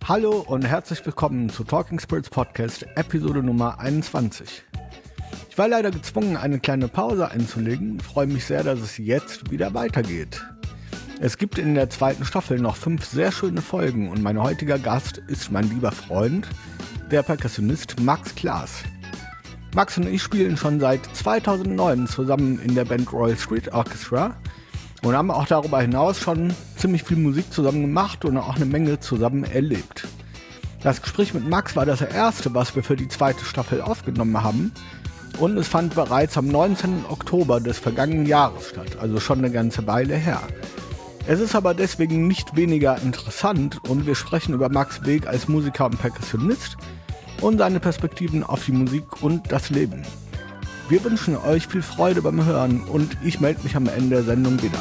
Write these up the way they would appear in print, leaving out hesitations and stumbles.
Hallo und herzlich willkommen zu Talking Spirits Podcast, Episode Nummer 21. Ich war leider gezwungen, eine kleine Pause einzulegen, freue mich sehr, dass es jetzt wieder weitergeht. Es gibt in der zweiten Staffel noch 5 sehr schöne Folgen und mein heutiger Gast ist mein lieber Freund, der Perkussionist Max Klaas. Max und ich spielen schon seit 2009 zusammen in der Band Royal Street Orchestra und haben auch darüber hinaus schon ziemlich viel Musik zusammen gemacht und auch eine Menge zusammen erlebt. Das Gespräch mit Max war das erste, was wir für die zweite Staffel aufgenommen haben und es fand bereits am 19. Oktober des vergangenen Jahres statt, also schon eine ganze Weile her. Es ist aber deswegen nicht weniger interessant und wir sprechen über Max' Weg als Musiker und Perkussionist und seine Perspektiven auf die Musik und das Leben. Wir wünschen euch viel Freude beim Hören und ich melde mich am Ende der Sendung wieder.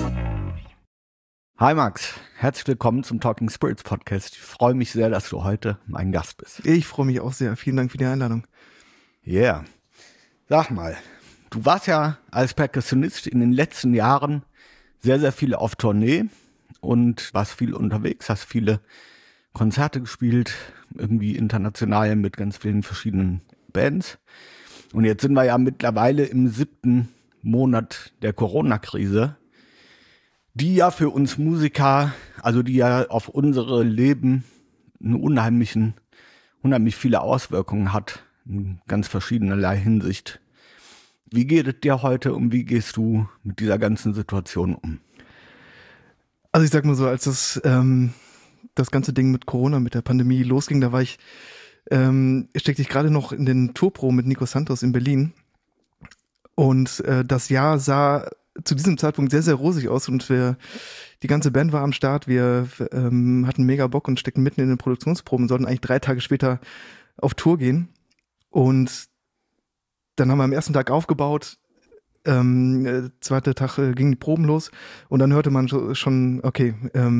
Hi Max, herzlich willkommen zum Talking Spirits Podcast. Ich freue mich sehr, dass du heute mein Gast bist. Ich freue mich auch sehr. Vielen Dank für die Einladung. Yeah. Sag mal, du warst ja als Perkussionist in den letzten Jahren sehr, sehr viel auf Tournee und warst viel unterwegs, hast viele Konzerte gespielt, irgendwie international mit ganz vielen verschiedenen Bands. Und jetzt sind wir ja mittlerweile im 7. Monat der Corona-Krise, die ja für uns Musiker, also die ja auf unsere Leben unheimlich viele Auswirkungen hat, in ganz verschiedenerlei Hinsicht. Wie geht es dir heute und wie gehst du mit dieser ganzen Situation um? Also ich sag mal so, als das ganze Ding mit Corona, mit der Pandemie losging, da steckte ich gerade noch in den Tourproben mit Nico Santos in Berlin. Und das Jahr sah zu diesem Zeitpunkt sehr, sehr rosig aus und die ganze Band war am Start. Wir hatten mega Bock und steckten mitten in den Produktionsproben, sollten eigentlich 3 Tage später auf Tour gehen. Und dann haben wir am ersten Tag aufgebaut, zweiter Tag gingen die Proben los und dann hörte man schon, okay,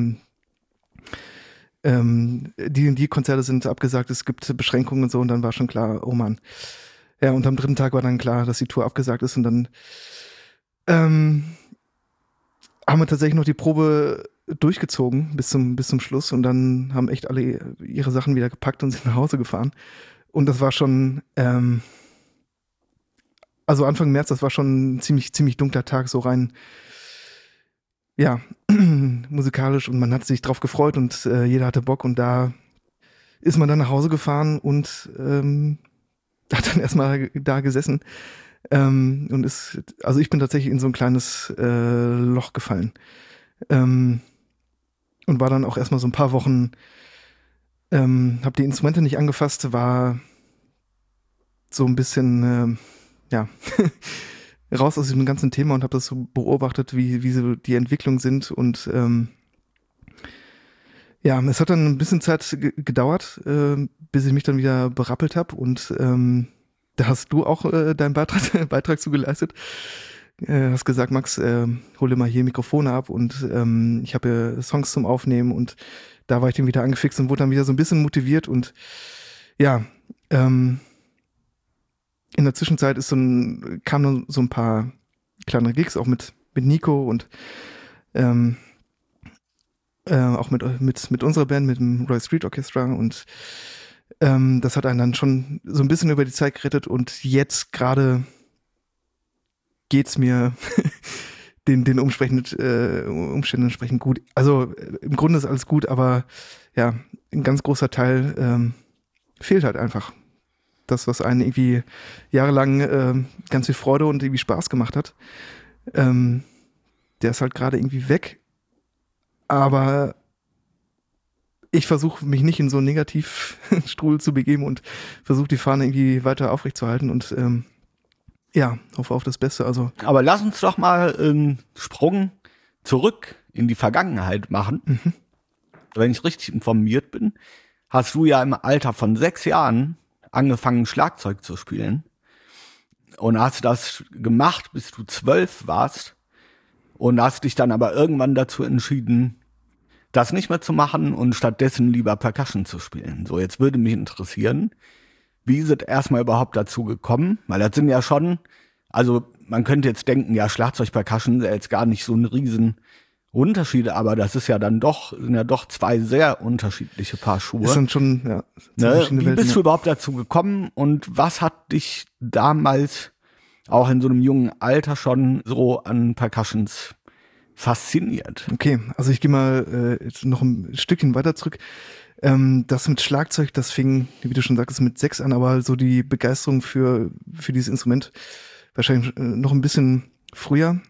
die Konzerte sind abgesagt, es gibt Beschränkungen und so und dann war schon klar, oh Mann. Ja, und am 3. Tag war dann klar, dass die Tour abgesagt ist und dann haben wir tatsächlich noch die Probe durchgezogen bis zum Schluss und dann haben echt alle ihre Sachen wieder gepackt und sind nach Hause gefahren und das war schon, also Anfang März, das war schon ein ziemlich dunkler Tag, so rein, ja, musikalisch und man hat sich drauf gefreut und jeder hatte Bock und da ist man dann nach Hause gefahren und hat dann erstmal da gesessen und also ich bin tatsächlich in so ein kleines Loch gefallen und war dann auch erstmal so ein paar Wochen, habe die Instrumente nicht angefasst, war so ein bisschen, ja, raus aus diesem ganzen Thema und habe das so beobachtet, wie so die Entwicklungen sind und ja, es hat dann ein bisschen Zeit gedauert, bis ich mich dann wieder berappelt habe und da hast du auch deinen Beitrag zu geleistet. Hast gesagt, Max, hol dir mal hier Mikrofone ab und ich habe hier Songs zum Aufnehmen und da war ich dann wieder angefixt und wurde dann wieder so ein bisschen motiviert und ja, in der Zwischenzeit kamen dann so ein paar kleinere Gigs, auch mit Nico und auch mit unserer Band, mit dem Royal Street Orchestra und das hat einen dann schon so ein bisschen über die Zeit gerettet und jetzt gerade geht's mir den Umständen entsprechend gut. Also im Grunde ist alles gut, aber ja, ein ganz großer Teil fehlt halt einfach. Das, was einen irgendwie jahrelang ganz viel Freude und irgendwie Spaß gemacht hat, der ist halt gerade irgendwie weg. Aber ich versuche mich nicht in so einen Negativstrudel zu begeben und versuche die Fahne irgendwie weiter aufrechtzuerhalten und ja, hoffe auf das Beste. Also. Aber lass uns doch mal einen Sprung zurück in die Vergangenheit machen. Mhm. Wenn ich richtig informiert bin, hast du ja im Alter von 6 Jahren angefangen, Schlagzeug zu spielen. Und hast das gemacht, bis du 12 warst. Und hast dich dann aber irgendwann dazu entschieden, das nicht mehr zu machen und stattdessen lieber Percussion zu spielen. So, jetzt würde mich interessieren, wie ist es erstmal überhaupt dazu gekommen? Weil das sind ja schon, also man könnte jetzt denken, ja, Schlagzeug-Percussion ist ja jetzt gar nicht so ein riesen Unterschiede, aber das ist ja dann doch, sind ja doch zwei sehr unterschiedliche Paar Schuhe. Das sind schon, ja. Ne? Wie bist du überhaupt dazu gekommen und was hat dich damals auch in so einem jungen Alter schon so an Percussions fasziniert? Okay, also ich gehe mal jetzt noch ein Stückchen weiter zurück. Das mit Schlagzeug, das fing, wie du schon sagtest, mit 6 an, aber so die Begeisterung für dieses Instrument wahrscheinlich noch ein bisschen früher.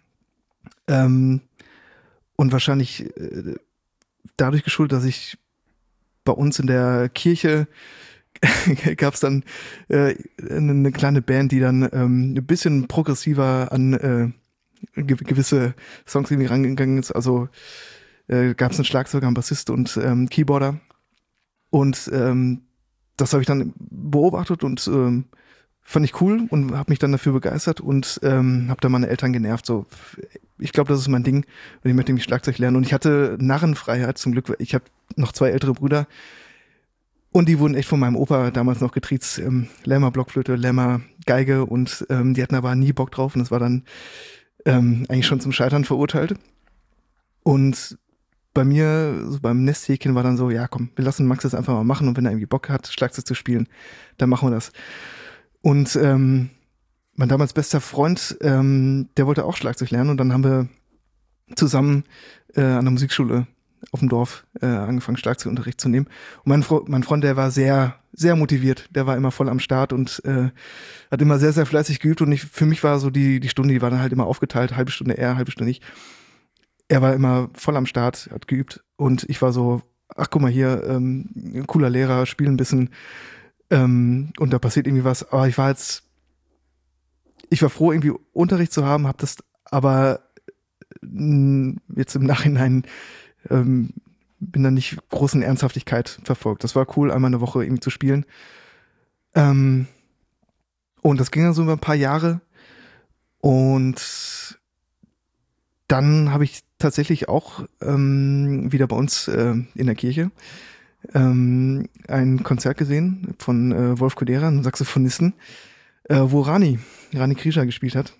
Und wahrscheinlich dadurch geschuldet, dass ich bei uns in der Kirche gab es dann eine kleine Band, die dann ein bisschen progressiver an gewisse Songs irgendwie rangegangen ist. Also gab es einen Schlagzeuger, einen Bassist und Keyboarder. Und das habe ich dann beobachtet und fand ich cool und habe mich dann dafür begeistert und habe dann meine Eltern genervt. So, ich glaube, das ist mein Ding und ich möchte mich Schlagzeug lernen. Und ich hatte Narrenfreiheit zum Glück. Ich habe noch 2 ältere Brüder und die wurden echt von meinem Opa damals noch getriezt. Lern mal Blockflöte, lern mal Geige und die hatten aber nie Bock drauf und das war dann eigentlich schon zum Scheitern verurteilt. Und bei mir, so beim Nesthäkchen war dann so, ja komm, wir lassen Max das einfach mal machen und wenn er irgendwie Bock hat, Schlagzeug zu spielen, dann machen wir das. Und mein damals bester Freund, der wollte auch Schlagzeug lernen und dann haben wir zusammen an der Musikschule auf dem Dorf angefangen, Schlagzeugunterricht zu nehmen. Und mein Freund, der war sehr, sehr motiviert, der war immer voll am Start und hat immer sehr, sehr fleißig geübt und für mich war so die Stunde, die war dann halt immer aufgeteilt, halbe Stunde er, halbe Stunde ich. Er war immer voll am Start, hat geübt und ich war so, ach guck mal hier, ein cooler Lehrer, spiel ein bisschen und da passiert irgendwie was. Aber ich war froh, irgendwie Unterricht zu haben, habe das aber jetzt im Nachhinein bin dann nicht großen Ernsthaftigkeit verfolgt. Das war cool, einmal eine Woche irgendwie zu spielen. Und das ging dann so über ein paar Jahre und dann habe ich tatsächlich auch wieder bei uns in der Kirche ein Konzert gesehen von Wolf Kodera, einem Saxophonisten, wo Rani Krischer gespielt hat.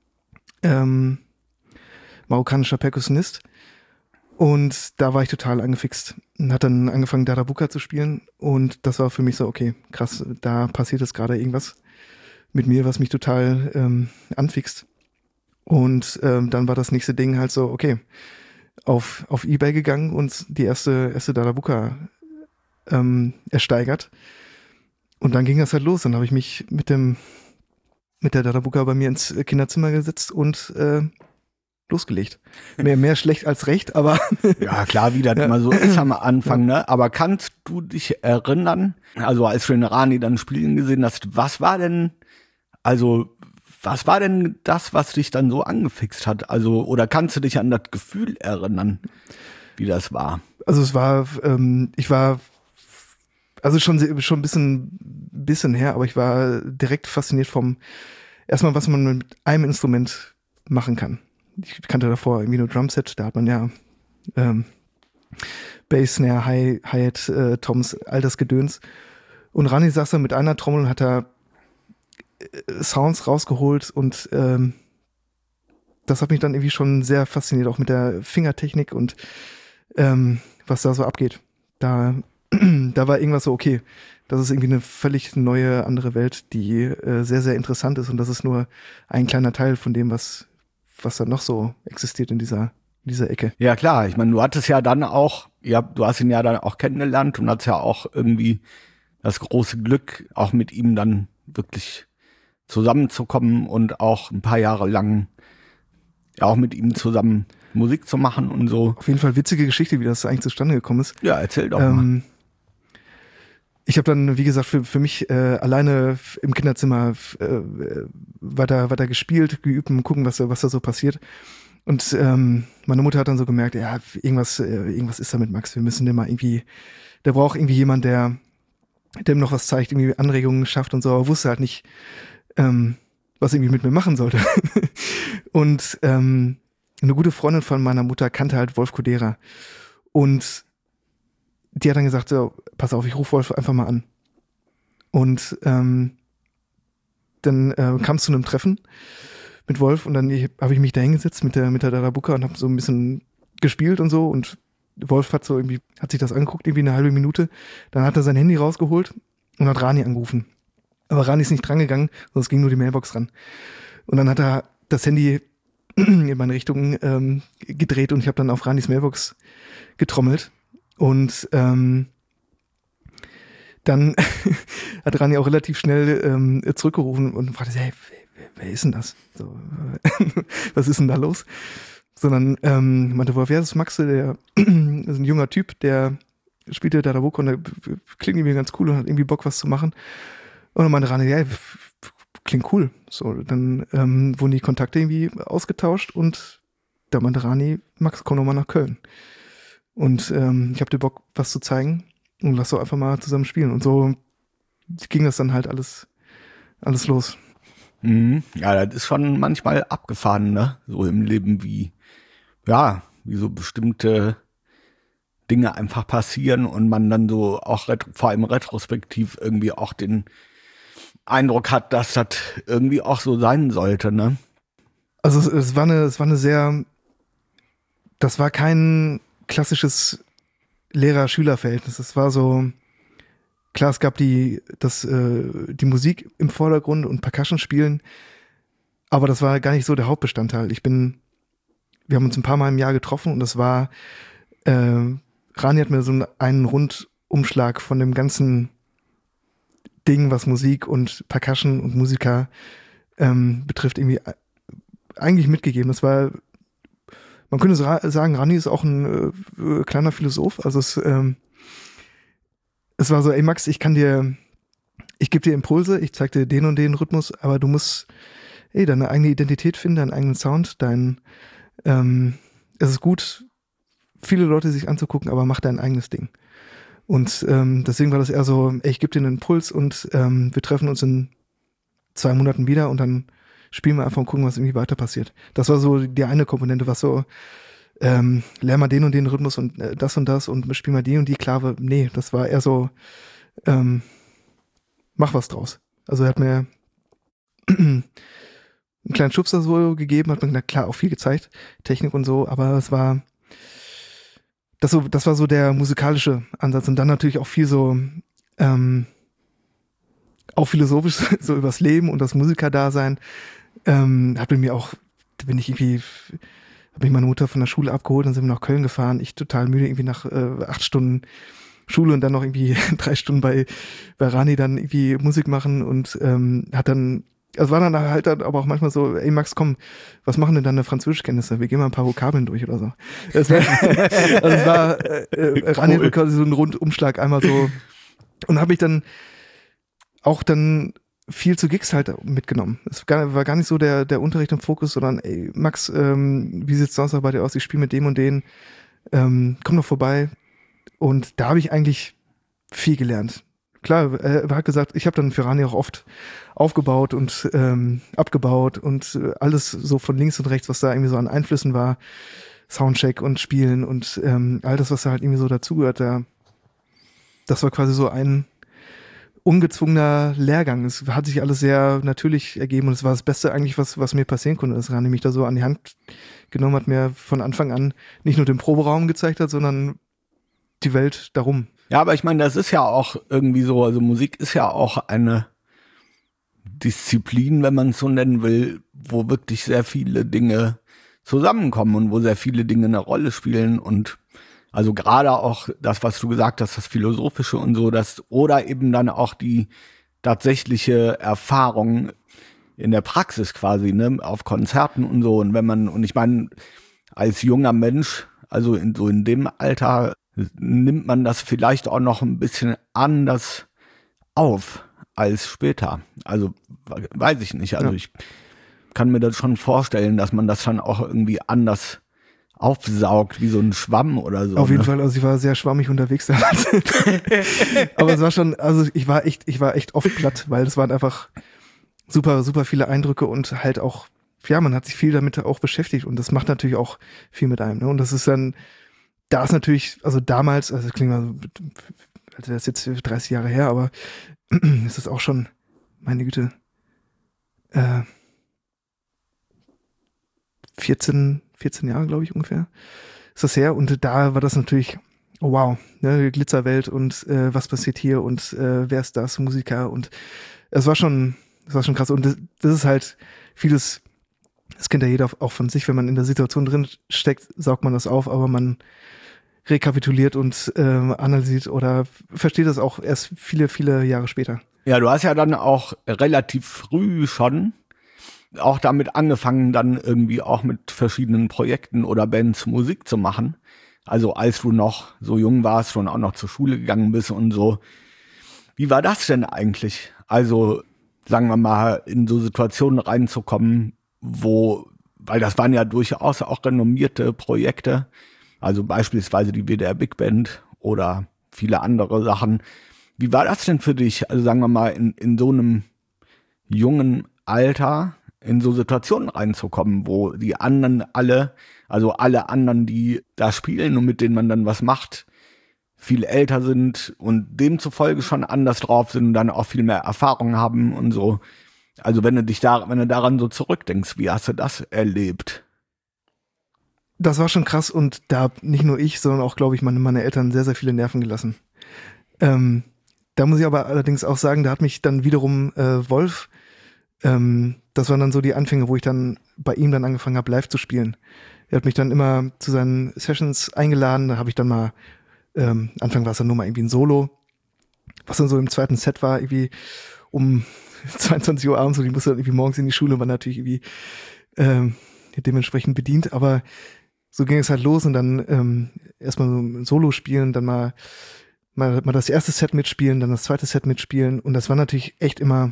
Marokkanischer Perkussionist. Und da war ich total angefixt und hat dann angefangen, Dadabuka zu spielen. Und das war für mich so, okay, krass, da passiert jetzt gerade irgendwas mit mir, was mich total anfixt. Und dann war das nächste Ding halt so, okay, auf eBay gegangen und die erste Dadabuka ersteigert. Und dann ging das halt los. Dann habe ich mich mit der Dadabuka bei mir ins Kinderzimmer gesetzt und losgelegt. Mehr schlecht als recht, aber ja, klar, wie das immer so ist am Anfang, ne? Aber kannst du dich erinnern, also als du den Rani dann spielen gesehen hast, was war denn das, was dich dann so angefixt hat? Also, oder kannst du dich an das Gefühl erinnern, wie das war? Also es war, ich war, also schon ein bisschen her, aber ich war direkt fasziniert erstmal, was man mit einem Instrument machen kann. Ich kannte davor irgendwie nur Drumset, da hat man ja Bass, Snare, Hi-Hat, Toms, all das Gedöns. Und Rani saß da mit einer Trommel und hat da Sounds rausgeholt und das hat mich dann irgendwie schon sehr fasziniert, auch mit der Fingertechnik und was da so abgeht. Da war irgendwas so, okay, das ist irgendwie eine völlig neue, andere Welt, die sehr, sehr interessant ist und das ist nur ein kleiner Teil von dem, was da noch so existiert in dieser Ecke. Ja klar, ich meine, du hattest ja dann auch, du hast ihn ja dann auch kennengelernt und hattest ja auch irgendwie das große Glück, auch mit ihm dann wirklich zusammenzukommen und auch ein paar Jahre lang auch mit ihm zusammen Musik zu machen und so. Auf jeden Fall witzige Geschichte, wie das eigentlich zustande gekommen ist. Ja, erzähl doch mal. Ich habe dann, wie gesagt, für mich alleine im Kinderzimmer weiter gespielt, geübt und gucken, was da so passiert. Und meine Mutter hat dann so gemerkt, ja, irgendwas ist da mit Max. Wir müssen den mal irgendwie, der braucht irgendwie jemand, der ihm noch was zeigt, irgendwie Anregungen schafft und so, aber wusste halt nicht, was irgendwie mit mir machen sollte. Und eine gute Freundin von meiner Mutter kannte halt Wolf Kodera. Und die hat dann gesagt, so, pass auf, ich rufe Wolf einfach mal an. Und dann kam es zu einem Treffen mit Wolf und dann habe ich mich da hingesetzt mit der Dadabuka und habe so ein bisschen gespielt und so und Wolf hat sich das angeguckt, irgendwie eine halbe Minute. Dann hat er sein Handy rausgeholt und hat Rani angerufen. Aber Rani ist nicht drangegangen, sonst ging nur die Mailbox ran. Und dann hat er das Handy in meine Richtung gedreht und ich habe dann auf Ranis Mailbox getrommelt. Und dann hat Rani auch relativ schnell zurückgerufen und fragte, hey, wer ist denn das? So, was ist denn da los? Sondern meinte Wolf, ja, das ist Max, der ist ein junger Typ, der spielt ja Dadawook und der klingt irgendwie ganz cool und hat irgendwie Bock, was zu machen. Und dann meinte Rani, ja, klingt cool. So, dann wurden die Kontakte irgendwie ausgetauscht und da meinte Rani, Max, komm doch mal nach Köln. Und ich hab dir Bock, was zu zeigen und lass doch einfach mal zusammen spielen. Und so ging das dann halt alles los. Ja, das ist schon manchmal abgefahren, ne? So im Leben, wie so bestimmte Dinge einfach passieren und man dann so auch vor allem retrospektiv irgendwie auch den Eindruck hat, dass das irgendwie auch so sein sollte, ne? Also das war kein klassisches Lehrer-Schüler-Verhältnis. Es war so, klar, es gab die Musik im Vordergrund und Percussion spielen, aber das war gar nicht so der Hauptbestandteil. Wir haben uns ein paar Mal im Jahr getroffen und das war, Rani hat mir so einen Rundumschlag von dem ganzen Ding, was Musik und Percussion und Musiker betrifft, irgendwie eigentlich mitgegeben. Das war, man könnte sagen, Rani ist auch ein kleiner Philosoph. Also es war so, ey Max, ich gebe dir Impulse, ich zeig dir den und den Rhythmus, aber du musst deine eigene Identität finden, deinen eigenen Sound, es ist gut, viele Leute sich anzugucken, aber mach dein eigenes Ding. Und deswegen war das eher so, ich gebe dir einen Impuls und wir treffen uns in 2 Monaten wieder und dann spielen wir einfach und gucken, was irgendwie weiter passiert. Das war so die eine Komponente, was so, lern mal den und den Rhythmus und das und spiel mal die und die Klave. Nee, das war eher so, mach was draus. Also er hat mir einen kleinen Schubser so gegeben, hat mir klar auch viel gezeigt, Technik und so, aber das war so der musikalische Ansatz und dann natürlich auch viel so auch philosophisch so übers Leben und das Musikerdasein. Habe mich meine Mutter von der Schule abgeholt und sind wir nach Köln gefahren. Ich total müde, irgendwie nach 8 Stunden Schule und dann noch irgendwie 3 Stunden bei Rani dann irgendwie Musik machen und war dann halt aber auch manchmal so, ey Max, komm, was machen denn deine Französischkenntnisse? Wir gehen mal ein paar Vokabeln durch oder so. Rani hat quasi so einen Rundumschlag einmal so und habe ich dann auch viel zu Gigs halt mitgenommen. Es war gar nicht so der Unterricht im Fokus, sondern ey Max, wie sieht's sonst bei dir aus? Ich spiele mit dem und den, komm doch vorbei. Und da habe ich eigentlich viel gelernt. Klar, er hat gesagt, ich habe dann für Rani auch oft aufgebaut und abgebaut und alles so von links und rechts, was da irgendwie so an Einflüssen war, Soundcheck und Spielen und all das, was da halt irgendwie so dazugehört, das war quasi so ein ungezwungener Lehrgang. Es hat sich alles sehr natürlich ergeben und es war das Beste eigentlich, was mir passieren konnte, dass Rani mich da so an die Hand genommen hat, mir von Anfang an nicht nur den Proberaum gezeigt hat, sondern die Welt darum. Ja, aber ich meine, das ist ja auch irgendwie so, also Musik ist ja auch eine Disziplin, wenn man es so nennen will, wo wirklich sehr viele Dinge zusammenkommen und wo sehr viele Dinge eine Rolle spielen und also gerade auch das, was du gesagt hast, das Philosophische und so, oder eben dann auch die tatsächliche Erfahrung in der Praxis quasi, ne, auf Konzerten und so. Und ich meine, als junger Mensch, also in dem Alter, nimmt man das vielleicht auch noch ein bisschen anders auf als später. Also weiß ich nicht. Also ich kann mir das schon vorstellen, dass man das dann auch irgendwie anders aufsaugt, wie so ein Schwamm oder so. Auf jeden Fall, also ich war sehr schwammig unterwegs damals. Aber es war schon, also ich war echt oft platt, weil es waren einfach super, super viele Eindrücke und halt auch, ja, man hat sich viel damit auch beschäftigt und das macht natürlich auch viel mit einem, ne? Und das ist dann, da ist natürlich, also damals, also das klingt mal so, also das ist jetzt 30 Jahre her, aber es ist auch schon, meine Güte, 14 Jahre, glaube ich, ungefähr. ist das her. Und da war das natürlich, oh wow, ne, Glitzerwelt und was passiert hier und wer ist das, Musiker, und es war schon krass. Und das ist halt vieles, das kennt ja jeder auch von sich, wenn man in der Situation drin steckt, saugt man das auf, aber man rekapituliert und analysiert oder versteht das auch erst viele, viele Jahre später. Ja, du hast ja dann auch relativ früh schon auch damit angefangen, dann irgendwie auch mit verschiedenen Projekten oder Bands Musik zu machen. Also als du noch so jung warst, schon auch noch zur Schule gegangen bist und so. Wie war das denn eigentlich? Also sagen wir mal, in so Situationen reinzukommen, weil das waren ja durchaus auch renommierte Projekte, also beispielsweise die WDR Big Band oder viele andere Sachen. Wie war das denn für dich, also sagen wir mal, in so einem jungen Alter in so Situationen reinzukommen, wo die anderen alle anderen, die da spielen und mit denen man dann was macht, viel älter sind und demzufolge schon anders drauf sind und dann auch viel mehr Erfahrung haben und so. Also wenn du daran so zurückdenkst, wie hast du das erlebt? Das war schon krass, und da hab nicht nur ich, sondern auch, glaube ich, meine Eltern sehr, sehr viele Nerven gelassen. Da muss ich aber allerdings auch sagen, da hat mich dann wiederum Wolf, das waren dann so die Anfänge, wo ich dann bei ihm dann angefangen habe, live zu spielen. Er hat mich dann immer zu seinen Sessions eingeladen, da habe ich dann mal, Anfang war es dann nur mal irgendwie ein Solo, was dann so im zweiten Set war, irgendwie um 22 Uhr abends, und ich musste dann irgendwie morgens in die Schule, war natürlich irgendwie dementsprechend bedient, aber so ging es halt los, und dann erstmal so ein Solo spielen, dann mal das erste Set mitspielen, dann das zweite Set mitspielen, und das war natürlich echt immer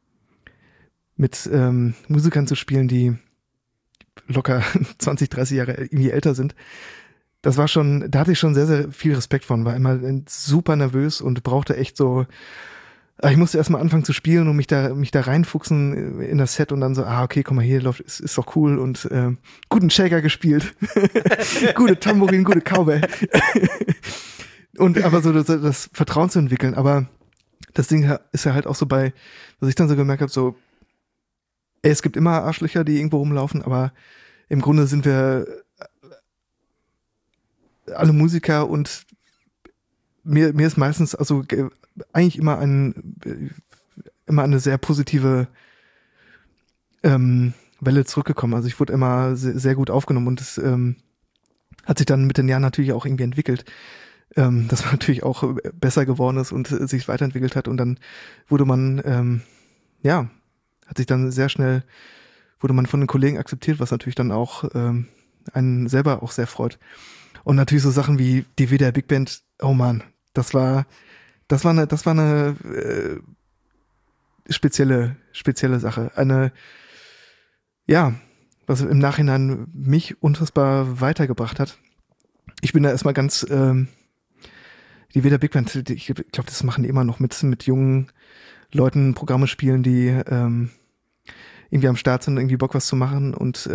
mit Musikern zu spielen, die locker 20, 30 Jahre irgendwie älter sind. Das war schon, da hatte ich schon sehr, sehr viel Respekt von, war immer super nervös und brauchte echt so, ich musste erstmal anfangen zu spielen und mich da reinfuchsen in das Set und dann so, okay, guck mal, hier läuft, ist doch cool, und guten Shaker gespielt, gute Tambourin, gute Cowbell. Und aber so das Vertrauen zu entwickeln, aber das Ding ist ja halt auch so dass ich dann so gemerkt habe, so, es gibt immer Arschlöcher, die irgendwo rumlaufen, aber im Grunde sind wir alle Musiker, und mir ist meistens also eigentlich immer eine sehr positive Welle zurückgekommen. Also ich wurde immer sehr, sehr gut aufgenommen, und es hat sich dann mit den Jahren natürlich auch irgendwie entwickelt, dass man natürlich auch besser geworden ist und sich weiterentwickelt hat, und dann wurde man hat sich dann sehr schnell, wurde man von den Kollegen akzeptiert, was natürlich dann auch einen selber auch sehr freut. Und natürlich so Sachen wie die WDR Big Band, oh man, das war eine spezielle Sache. Was im Nachhinein mich unfassbar weitergebracht hat. Ich bin da erstmal ganz, die WDR Big Band, ich glaube, das machen die immer noch mit jungen Leuten Programme spielen, die irgendwie am Start sind, irgendwie Bock was zu machen, und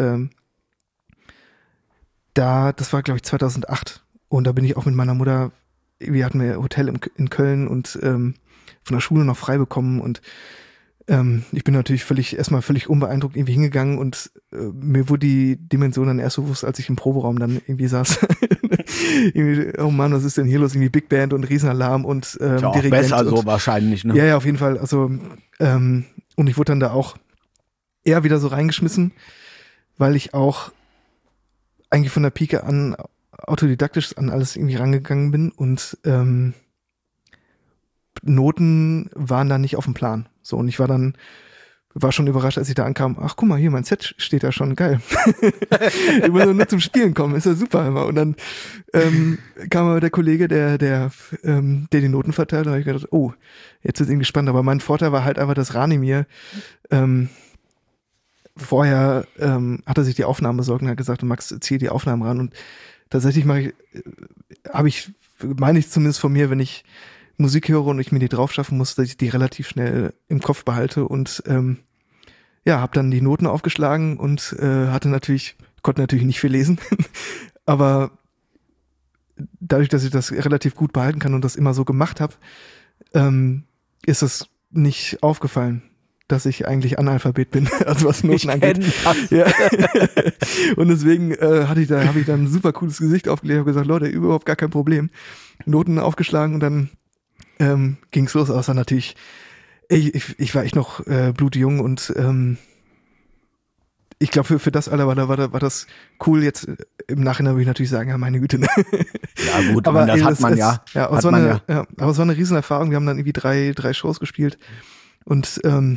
das war, glaube ich, 2008, und da bin ich auch mit meiner Mutter, wir hatten ein Hotel in Köln und von der Schule noch frei bekommen, und ich bin natürlich erstmal völlig unbeeindruckt irgendwie hingegangen, und mir wurde die Dimension dann erst bewusst, als ich im Proberaum dann irgendwie saß. Irgendwie, oh Mann, was ist denn hier los? Irgendwie Big Band und Riesenalarm und ja, auch Dirigent besser so wahrscheinlich, ne? Ja, auf jeden Fall. Also und ich wurde dann da auch eher wieder so reingeschmissen, weil ich auch eigentlich von der Pike an autodidaktisch an alles irgendwie rangegangen bin, und Noten waren da nicht auf dem Plan. So, und ich war schon überrascht, als ich da ankam, ach guck mal, hier, mein Set steht da schon, geil. Ich muss nur zum Spielen kommen, ist ja super immer. Und dann kam aber der Kollege, der die Noten verteilt, und da habe ich gedacht, oh, jetzt ist irgendwie spannend. Aber mein Vorteil war halt einfach, dass Rani mir vorher hat er sich die Aufnahmen besorgt und hat gesagt, Max, zieh die Aufnahmen ran. Und tatsächlich meine ich zumindest von mir, wenn ich Musik höre und ich mir die drauf schaffen muss, dass ich die relativ schnell im Kopf behalte, und habe dann die Noten aufgeschlagen und konnte natürlich nicht viel lesen, aber dadurch, dass ich das relativ gut behalten kann und das immer so gemacht habe, ist das nicht aufgefallen. dass ich eigentlich Analphabet bin, also was Noten angeht. Das. Ja. Und deswegen habe ich dann ein super cooles Gesicht aufgelegt und gesagt, Leute, überhaupt gar kein Problem. Noten aufgeschlagen und dann ging's los. Außer natürlich, ich war echt noch blutjung und ich glaube, für das Alter war das cool. Jetzt im Nachhinein würde ich natürlich sagen, ja, meine Güte. Ne? Ja gut, aber das hat man ja. Aber es war eine Riesenerfahrung. Wir haben dann irgendwie drei Shows gespielt und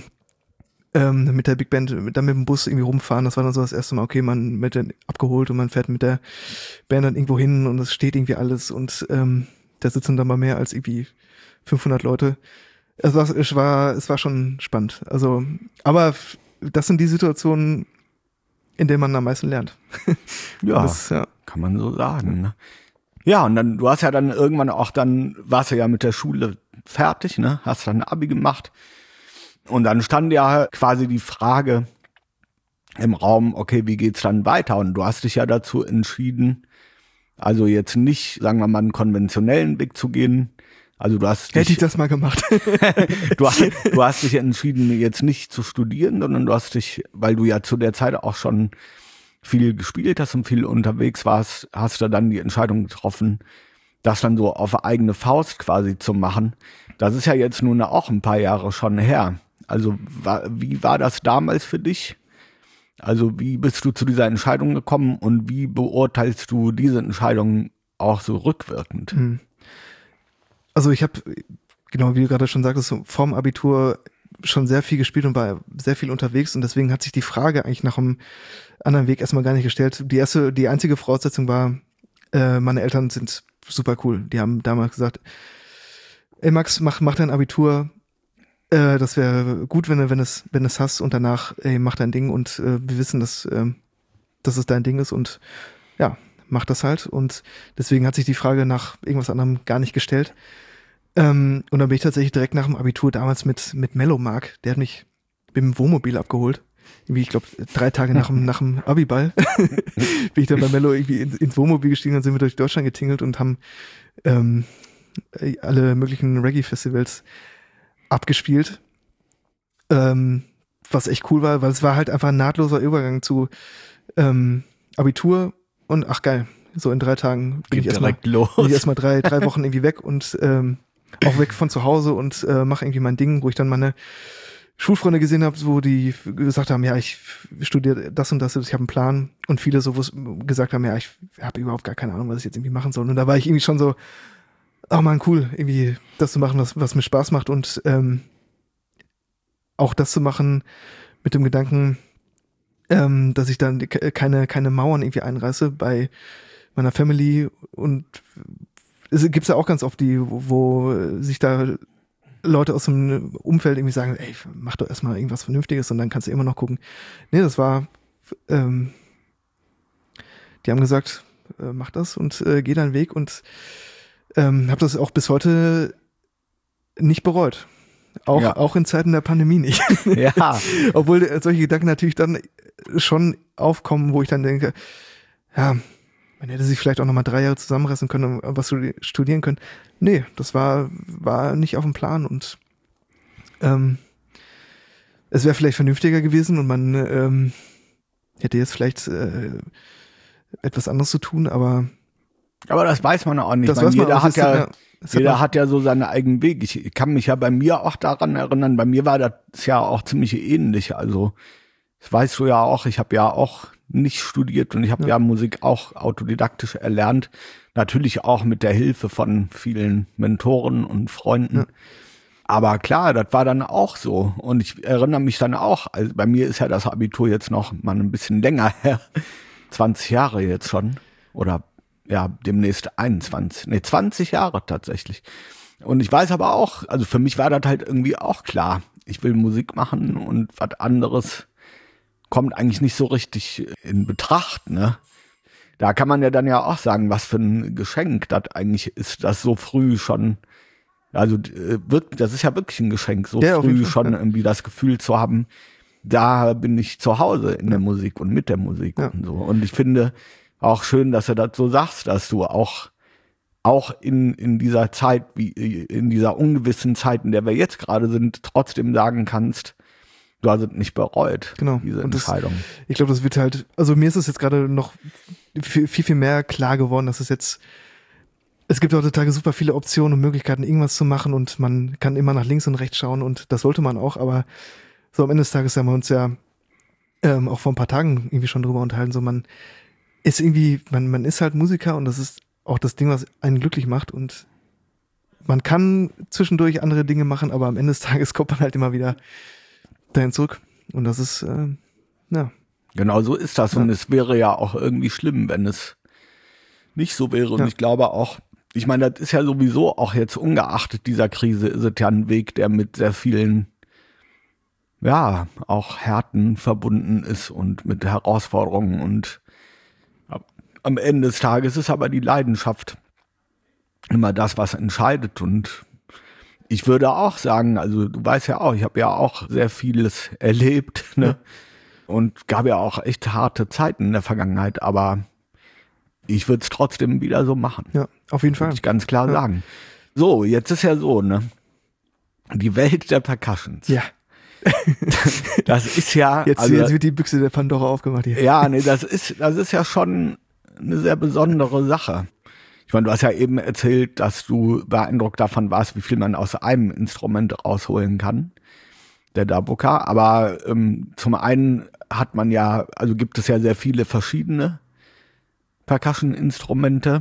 mit der Big Band, dann mit dem Bus irgendwie rumfahren. Das war dann so das erste Mal, okay, man wird dann abgeholt und man fährt mit der Band dann irgendwo hin und es steht irgendwie alles und da sitzen dann mal mehr als irgendwie 500 Leute. Es war schon spannend. Also, aber das sind die Situationen, in denen man am meisten lernt. Ja, kann man so sagen. Ne? Ja, und dann, du hast ja dann irgendwann auch warst du ja mit der Schule fertig, ne? Hast dann Abi gemacht. Und dann stand ja quasi die Frage im Raum, okay, wie geht's dann weiter? Und du hast dich ja dazu entschieden, also jetzt nicht, sagen wir mal, einen konventionellen Weg zu gehen. Also du hast Hätte ich das mal gemacht. du hast dich entschieden, jetzt nicht zu studieren, sondern du hast dich, weil du ja zu der Zeit auch schon viel gespielt hast und viel unterwegs warst, hast du dann die Entscheidung getroffen, das dann so auf eigene Faust quasi zu machen. Das ist ja jetzt nun auch ein paar Jahre schon her. Also wie war das damals für dich? Also wie bist du zu dieser Entscheidung gekommen und wie beurteilst du diese Entscheidung auch so rückwirkend? Also ich habe, genau wie du gerade schon sagtest, vorm Abitur schon sehr viel gespielt und war sehr viel unterwegs und deswegen hat sich die Frage eigentlich nach einem anderen Weg erstmal gar nicht gestellt. Die einzige Voraussetzung war, meine Eltern sind super cool. Die haben damals gesagt, ey Max, mach dein Abitur, das wäre gut, wenn du es hast und danach, ey, mach dein Ding und wir wissen, dass es dein Ding ist und ja, mach das halt und deswegen hat sich die Frage nach irgendwas anderem gar nicht gestellt. Und dann bin ich tatsächlich direkt nach dem Abitur damals mit Mello Mark, der hat mich mit dem Wohnmobil abgeholt. Irgendwie, ich glaube, 3 Tage nach dem Abiball bin ich dann bei Mello irgendwie ins Wohnmobil gestiegen und sind wir durch Deutschland getingelt und haben alle möglichen Reggae-Festivals abgespielt. Was echt cool war, weil es war halt einfach ein nahtloser Übergang zu Abitur und ach geil, so in 3 Tagen bin ich erstmal 3 Wochen irgendwie weg und auch weg von zu Hause und mache irgendwie mein Ding, wo ich dann meine Schulfreunde gesehen habe, wo die gesagt haben, ja, ich studiere das und das, ich habe einen Plan und viele so gesagt haben, ja, ich habe überhaupt gar keine Ahnung, was ich jetzt irgendwie machen soll und da war ich irgendwie schon so, oh man, cool, irgendwie das zu machen, was mir Spaß macht und auch das zu machen mit dem Gedanken, dass ich dann keine Mauern irgendwie einreiße bei meiner Family und es gibt's ja auch ganz oft wo sich da Leute aus dem Umfeld irgendwie sagen, ey, mach doch erstmal irgendwas Vernünftiges und dann kannst du immer noch gucken. Nee, das war, die haben gesagt, mach das und geh deinen Weg und habe das auch bis heute nicht bereut. Auch in Zeiten der Pandemie nicht. Ja. Obwohl solche Gedanken natürlich dann schon aufkommen, wo ich dann denke, ja, man hätte sich vielleicht auch nochmal 3 Jahre zusammenreißen können und was studieren können. Nee, das war nicht auf dem Plan und es wäre vielleicht vernünftiger gewesen und man hätte jetzt vielleicht etwas anderes zu tun, aber das weiß man auch nicht. Jeder hat ja so seinen eigenen Weg. Ich kann mich ja bei mir auch daran erinnern, bei mir war das ja auch ziemlich ähnlich. Also, das weißt du ja auch, ich habe ja auch nicht studiert und ich habe ja Musik auch autodidaktisch erlernt. Natürlich auch mit der Hilfe von vielen Mentoren und Freunden. Ja. Aber klar, das war dann auch so. Und ich erinnere mich dann auch, also bei mir ist ja das Abitur jetzt noch mal ein bisschen länger her. 20 Jahre jetzt schon. Oder ja, demnächst 20 Jahre tatsächlich. Und ich weiß aber auch, also für mich war das halt irgendwie auch klar. Ich will Musik machen und was anderes kommt eigentlich nicht so richtig in Betracht, ne? Da kann man ja dann ja auch sagen, was für ein Geschenk das eigentlich ist, das so früh schon, also das ist ja wirklich ein Geschenk, so früh schon irgendwie das Gefühl zu haben, da bin ich zu Hause in der Musik und mit der Musik und so. Und ich finde auch schön, dass du das so sagst, dass du auch in dieser Zeit, wie in dieser ungewissen Zeit, in der wir jetzt gerade sind, trotzdem sagen kannst, du hast es nicht bereut, Genau. diese Und Entscheidung. Ich glaube, das wird halt, also mir ist es jetzt gerade noch viel, viel mehr klar geworden, dass es gibt heutzutage super viele Optionen und Möglichkeiten, irgendwas zu machen und man kann immer nach links und rechts schauen und das sollte man auch, aber so am Ende des Tages haben wir uns ja auch vor ein paar Tagen irgendwie schon drüber unterhalten, so man ist irgendwie, man ist halt Musiker und das ist auch das Ding, was einen glücklich macht und man kann zwischendurch andere Dinge machen, aber am Ende des Tages kommt man halt immer wieder dahin zurück und das ist, ja. Genau so ist das und es wäre ja auch irgendwie schlimm, wenn es nicht so wäre und ich glaube auch, ich meine, das ist ja sowieso auch jetzt ungeachtet dieser Krise, ist es ja ein Weg, der mit sehr vielen, ja, auch Härten verbunden ist und mit Herausforderungen und am Ende des Tages ist aber die Leidenschaft immer das, was entscheidet und ich würde auch sagen, also du weißt ja auch, ich habe ja auch sehr vieles erlebt, ne? Und gab ja auch echt harte Zeiten in der Vergangenheit, aber ich würde es trotzdem wieder so machen. Ja, auf jeden Fall. Würde ich ganz klar sagen. So, jetzt ist ja so, ne? Die Welt der Percussions. Ja. Das ist ja. Jetzt wird die Büchse der Pandora aufgemacht hier. Ja, nee, das ist ja schon eine sehr besondere Sache. Ich meine, du hast ja eben erzählt, dass du beeindruckt davon warst, wie viel man aus einem Instrument rausholen kann, der Darbuka. Aber zum einen hat man ja, also gibt es ja sehr viele verschiedene Percussion-Instrumente.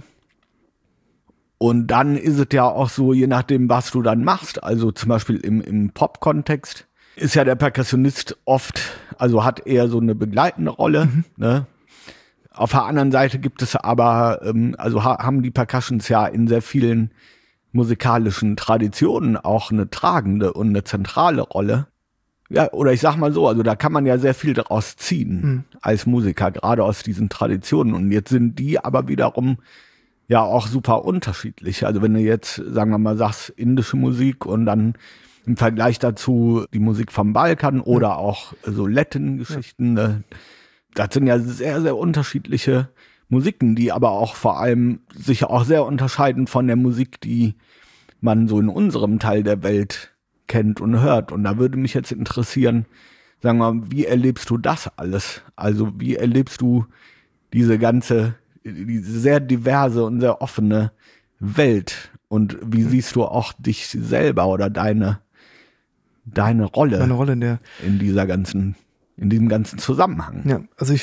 Und dann ist es ja auch so, je nachdem, was du dann machst, also zum Beispiel im Pop-Kontext, ist ja der Perkussionist oft, also hat eher so eine begleitende Rolle, ne? Auf der anderen Seite gibt es aber, also haben die Percussions ja in sehr vielen musikalischen Traditionen auch eine tragende und eine zentrale Rolle. Ja, oder ich sag mal so, also da kann man ja sehr viel daraus ziehen als Musiker, gerade aus diesen Traditionen. Und jetzt sind die aber wiederum ja auch super unterschiedlich. Also wenn du jetzt, sagen wir mal, sagst, indische Musik und dann im Vergleich dazu die Musik vom Balkan oder auch so Latin-Geschichten, ne? Das sind ja sehr, sehr unterschiedliche Musiken, die aber auch vor allem sich auch sehr unterscheiden von der Musik, die man so in unserem Teil der Welt kennt und hört. Und da würde mich jetzt interessieren, sagen wir mal, wie erlebst du das alles? Also wie erlebst du diese sehr diverse und sehr offene Welt? Und wie siehst du auch dich selber oder deine Rolle? Meine Rolle in diesem ganzen Zusammenhang. Ja, also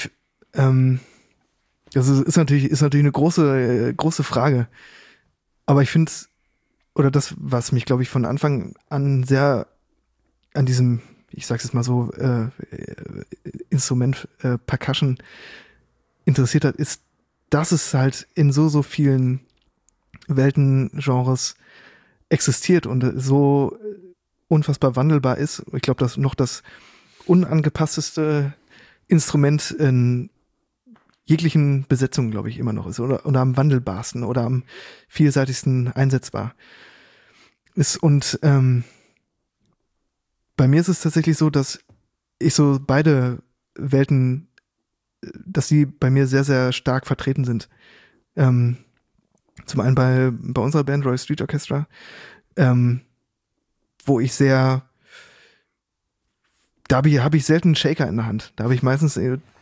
das ist natürlich eine große Frage. Aber ich finde, oder das, was mich, glaube ich, von Anfang an sehr an diesem, ich sag's jetzt mal so, Instrument Percussion interessiert hat, ist, dass es halt in so vielen Weltengenres existiert und so unfassbar wandelbar ist. Ich glaube, dass noch das unangepassteste Instrument in jeglichen Besetzungen, glaube ich, immer noch ist oder am wandelbarsten oder am vielseitigsten einsetzbar ist. Und bei mir ist es tatsächlich so, dass ich so beide Welten, dass die bei mir sehr, sehr stark vertreten sind. Zum einen bei unserer Band Royal Street Orchestra, wo ich sehr, da habe ich selten einen Shaker in der Hand. Da habe ich meistens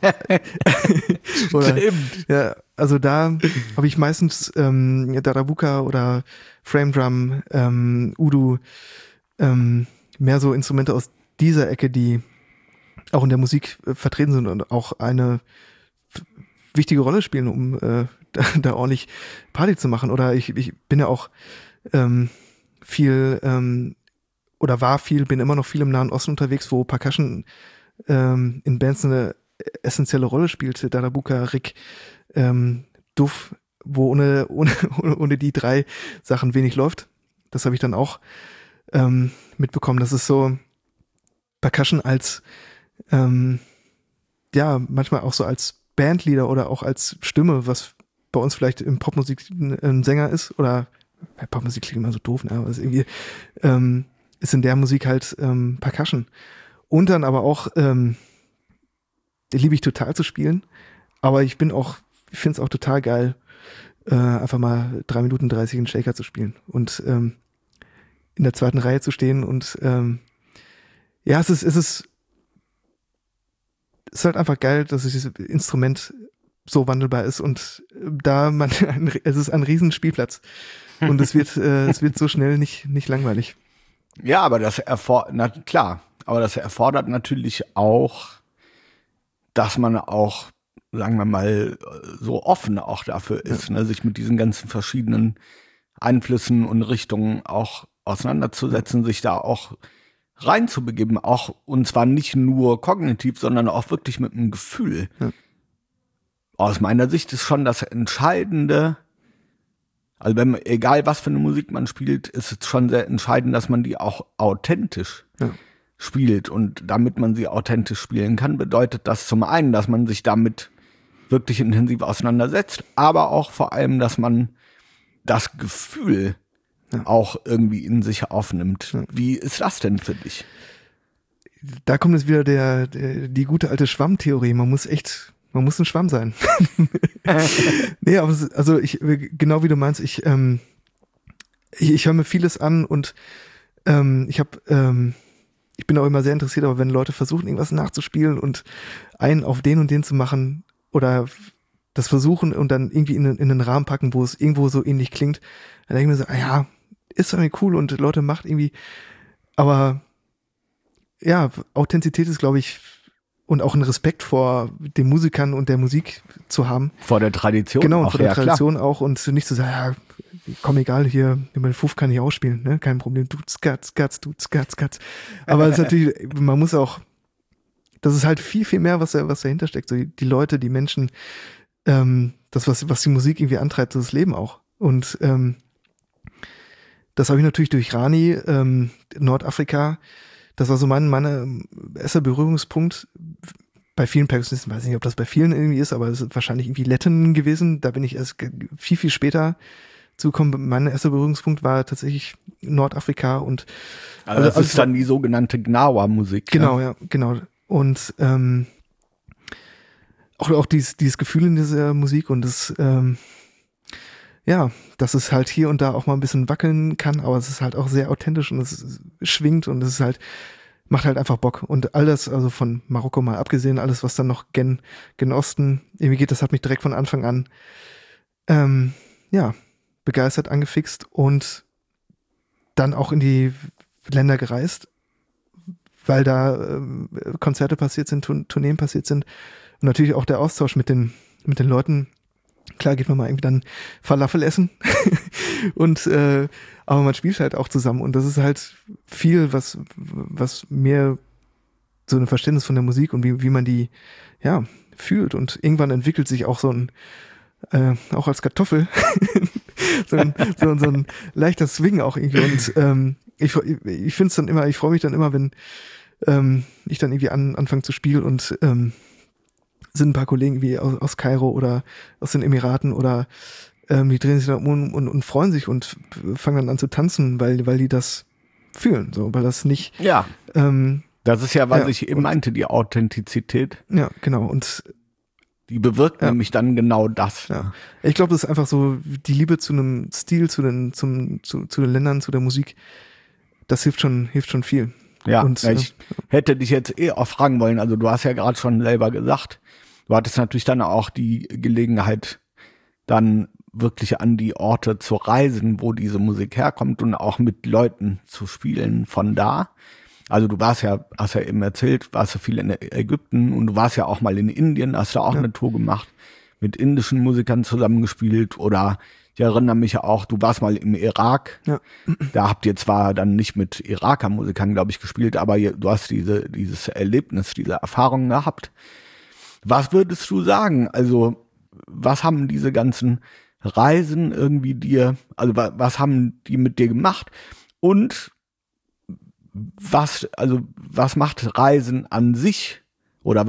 ja, also da habe ich meistens Darbuka oder Frame Drum, Udu, mehr so Instrumente aus dieser Ecke, die auch in der Musik vertreten sind und auch eine wichtige Rolle spielen, um da ordentlich Party zu machen. Oder ich bin ja auch bin immer noch viel im Nahen Osten unterwegs, wo Percussion in Bands eine essentielle Rolle spielt. Darbuka, Rick, Duff, wo ohne die drei Sachen wenig läuft. Das habe ich dann auch mitbekommen. Das ist so Percussion als manchmal auch so als Bandleader oder auch als Stimme, was bei uns vielleicht in Popmusik ein Sänger ist oder Popmusik klingt immer so doof, ne? Aber es irgendwie ist in der Musik halt Percussion. Und dann aber auch liebe ich total zu spielen, aber ich finde es auch total geil, einfach mal 3 Minuten 30 einen Shaker zu spielen und in der zweiten Reihe zu stehen und es ist es ist halt einfach geil, dass dieses Instrument so wandelbar ist und es ist ein Riesenspielplatz und es wird so schnell nicht langweilig. Ja, aber das erfordert natürlich auch, dass man auch, sagen wir mal, so offen auch dafür ist, ne, sich mit diesen ganzen verschiedenen Einflüssen und Richtungen auch auseinanderzusetzen, sich da auch reinzubegeben, auch, und zwar nicht nur kognitiv, sondern auch wirklich mit einem Gefühl. Ja. Aus meiner Sicht ist schon das Entscheidende, also egal was für eine Musik man spielt, ist es schon sehr entscheidend, dass man die auch authentisch spielt. Und damit man sie authentisch spielen kann, bedeutet das zum einen, dass man sich damit wirklich intensiv auseinandersetzt, aber auch vor allem, dass man das Gefühl auch irgendwie in sich aufnimmt. Ja. Wie ist das denn für dich? Da kommt jetzt wieder die gute alte Schwammtheorie. Man muss ein Schwamm sein. Nee, aber also genau wie du meinst, ich höre mir vieles an und ich bin auch immer sehr interessiert, aber wenn Leute versuchen, irgendwas nachzuspielen und einen auf den und den zu machen oder das versuchen und dann irgendwie in einen Rahmen packen, wo es irgendwo so ähnlich klingt, dann denke ich mir so, ja, ist doch irgendwie cool und Leute macht irgendwie, aber ja, Authentizität ist, glaube ich, und auch ein Respekt vor den Musikern und der Musik zu haben. Vor der Tradition. Genau, und vor der Tradition auch und nicht zu sagen, ja, komm, egal, hier, mein Fuff kann ich auch spielen, ne, kein Problem, du skatz. Aber es ist natürlich, man muss auch, das ist halt viel, viel mehr, was dahinter steckt. So die Leute, die Menschen, das, was die Musik irgendwie antreibt, das Leben auch. Und das habe ich natürlich durch Rani, Nordafrika, das war so mein erster Berührungspunkt. Bei vielen Perkussionisten, weiß nicht, ob das bei vielen irgendwie ist, aber es ist wahrscheinlich irgendwie Letten gewesen. Da bin ich erst viel, viel später zugekommen. Mein erster Berührungspunkt war tatsächlich Nordafrika und also das ist dann die sogenannte Gnawa-Musik. Genau, ja, genau. Und auch dieses Gefühl in dieser Musik und das dass es halt hier und da auch mal ein bisschen wackeln kann, aber es ist halt auch sehr authentisch und es schwingt und es ist halt, macht halt einfach Bock. Und all das, also von Marokko mal abgesehen, alles, was dann noch gen Osten irgendwie geht, das hat mich direkt von Anfang an, begeistert, angefixt und dann auch in die Länder gereist, weil da Konzerte passiert sind, Tourneen passiert sind und natürlich auch der Austausch mit den Leuten. Klar geht man mal irgendwie dann Falafel essen und aber man spielt halt auch zusammen und das ist halt viel, was mir so ein Verständnis von der Musik und wie man die fühlt und irgendwann entwickelt sich auch so ein auch als Kartoffel so ein leichter Swing auch irgendwie und ich finde es dann immer, ich freue mich dann immer, wenn ich dann irgendwie anfange zu spielen und sind ein paar Kollegen wie aus Kairo oder aus den Emiraten oder die drehen sich dann um und freuen sich und fangen dann an zu tanzen, weil die das fühlen, so, weil das nicht das ist ja, was ich eben meinte, die Authentizität. Ja, genau. Und die bewirkt nämlich dann genau das. Ja. Ich glaube, das ist einfach so die Liebe zu einem Stil, zu den Ländern, zu der Musik. Das hilft schon viel. Ja, und ich hätte dich jetzt auch fragen wollen. Also du hast ja gerade schon selber gesagt, du hattest natürlich dann auch die Gelegenheit, dann wirklich an die Orte zu reisen, wo diese Musik herkommt und auch mit Leuten zu spielen von da. Also du hast ja eben erzählt, warst du viel in Ägypten und du warst ja auch mal in Indien, hast du auch eine Tour gemacht, mit indischen Musikern zusammengespielt oder ich erinnere mich ja auch, du warst mal im Irak, da habt ihr zwar dann nicht mit Iraker-Musikern, glaube ich, gespielt, aber du hast dieses Erlebnis, diese Erfahrung gehabt. Was würdest du sagen, also was haben diese ganzen Reisen irgendwie was haben die mit dir gemacht und was macht Reisen an sich oder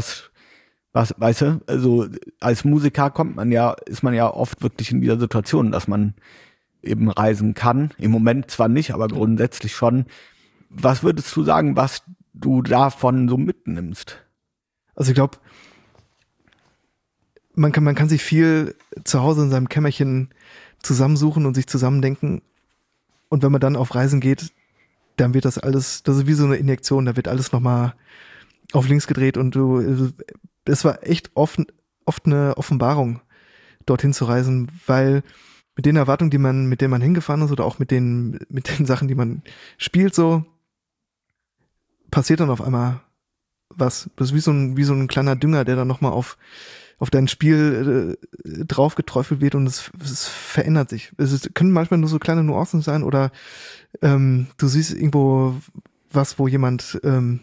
weißt du, also als Musiker ist man ja oft wirklich in dieser Situation, dass man eben reisen kann. Im Moment zwar nicht, aber grundsätzlich schon. Was würdest du sagen, was du davon so mitnimmst? Also ich glaube, man kann sich viel zu Hause in seinem Kämmerchen zusammensuchen und sich zusammendenken. Und wenn man dann auf Reisen geht, dann wird das ist wie so eine Injektion, da wird alles nochmal auf links gedreht und es war echt oft eine Offenbarung, dorthin zu reisen, weil mit den Erwartungen, mit denen man hingefahren ist oder auch mit den Sachen, die man spielt, so passiert dann auf einmal was. Das ist wie so ein kleiner Dünger, der dann nochmal auf dein Spiel drauf geträufelt wird und es verändert sich. Können manchmal nur so kleine Nuancen sein oder du siehst irgendwo was, wo jemand einen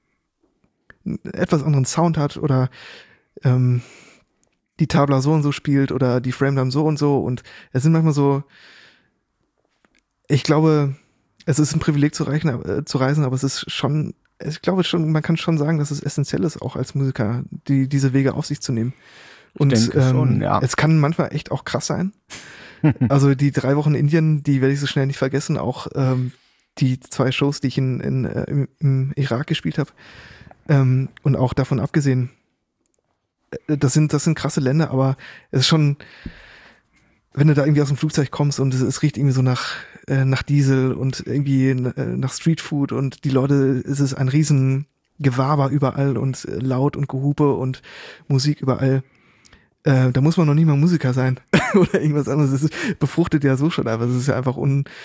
etwas anderen Sound hat oder die Tabla so und so spielt oder die Frame dann so und es sind manchmal so, ich glaube, es ist ein Privileg zu reisen, aber es ist schon, ich glaube schon, man kann schon sagen, dass es essentiell ist, auch als Musiker, diese Wege auf sich zu nehmen. Und ich denke schon, ja. Es kann manchmal echt auch krass sein. Also die 3 Wochen in Indien, die werde ich so schnell nicht vergessen, auch die 2 Shows, die ich im Irak gespielt habe. Und auch davon abgesehen, das sind krasse Länder, aber es ist schon, wenn du da irgendwie aus dem Flugzeug kommst und es riecht irgendwie so nach Diesel und irgendwie nach Streetfood und die Leute, es ist ein riesen Gewaber überall und laut und Gehupe und Musik überall. Da muss man noch nicht mal Musiker sein oder irgendwas anderes. Es befruchtet ja so schon einfach. Es ist ja einfach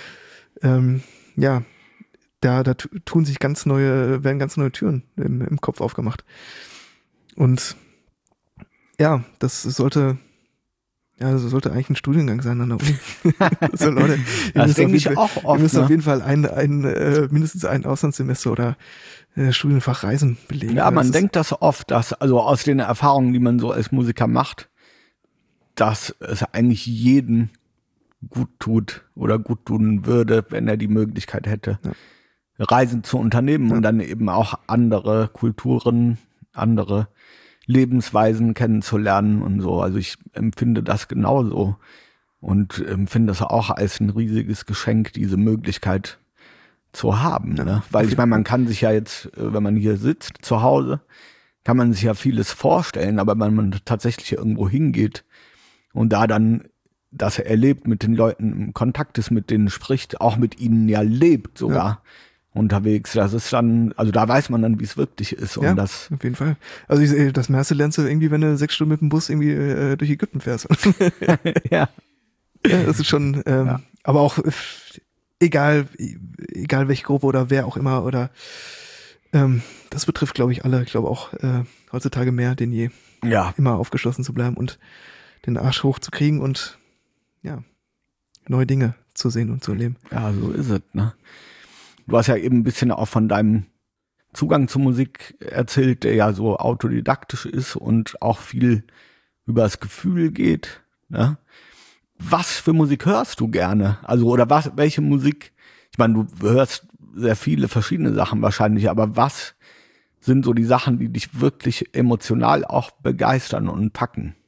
da werden ganz neue Türen im Kopf aufgemacht. Und ja, das sollte eigentlich ein Studiengang sein an der Uni. Also Leute, das denke ich auch oft. Ihr müsst auf jeden Fall mindestens ein Auslandssemester oder Studienfach Reisen belegen. Ja, man denkt das oft, also aus den Erfahrungen, die man so als Musiker macht, dass es eigentlich jeden gut tut oder gut tun würde, wenn er die Möglichkeit hätte, Reisen zu unternehmen und dann eben auch andere Kulturen, andere Lebensweisen kennenzulernen und so. Also ich empfinde das genauso und empfinde das auch als ein riesiges Geschenk, diese Möglichkeit zu haben. Ne? Weil ich meine, man kann sich ja jetzt, wenn man hier sitzt, zu Hause, kann man sich ja vieles vorstellen, aber wenn man tatsächlich irgendwo hingeht und da dann das erlebt, mit den Leuten im Kontakt ist, mit denen spricht, auch mit ihnen ja lebt sogar unterwegs, das ist dann, also da weiß man dann, wie es wirklich ist. Und das auf jeden Fall. Also das meiste lernst du irgendwie, wenn du 6 Stunden mit dem Bus irgendwie durch Ägypten fährst. Ja, das ist schon, aber auch egal welche Gruppe oder wer auch immer oder das betrifft, glaube ich, alle. Ich glaube auch heutzutage mehr denn je. Ja. Immer aufgeschlossen zu bleiben und den Arsch hochzukriegen und neue Dinge zu sehen und zu erleben. Ja, so ist es, ne? Du hast ja eben ein bisschen auch von deinem Zugang zur Musik erzählt, der ja so autodidaktisch ist und auch viel über das Gefühl geht, ne? Was für Musik hörst du gerne? Also, oder welche Musik? Ich meine, du hörst sehr viele verschiedene Sachen wahrscheinlich, aber was sind so die Sachen, die dich wirklich emotional auch begeistern und packen?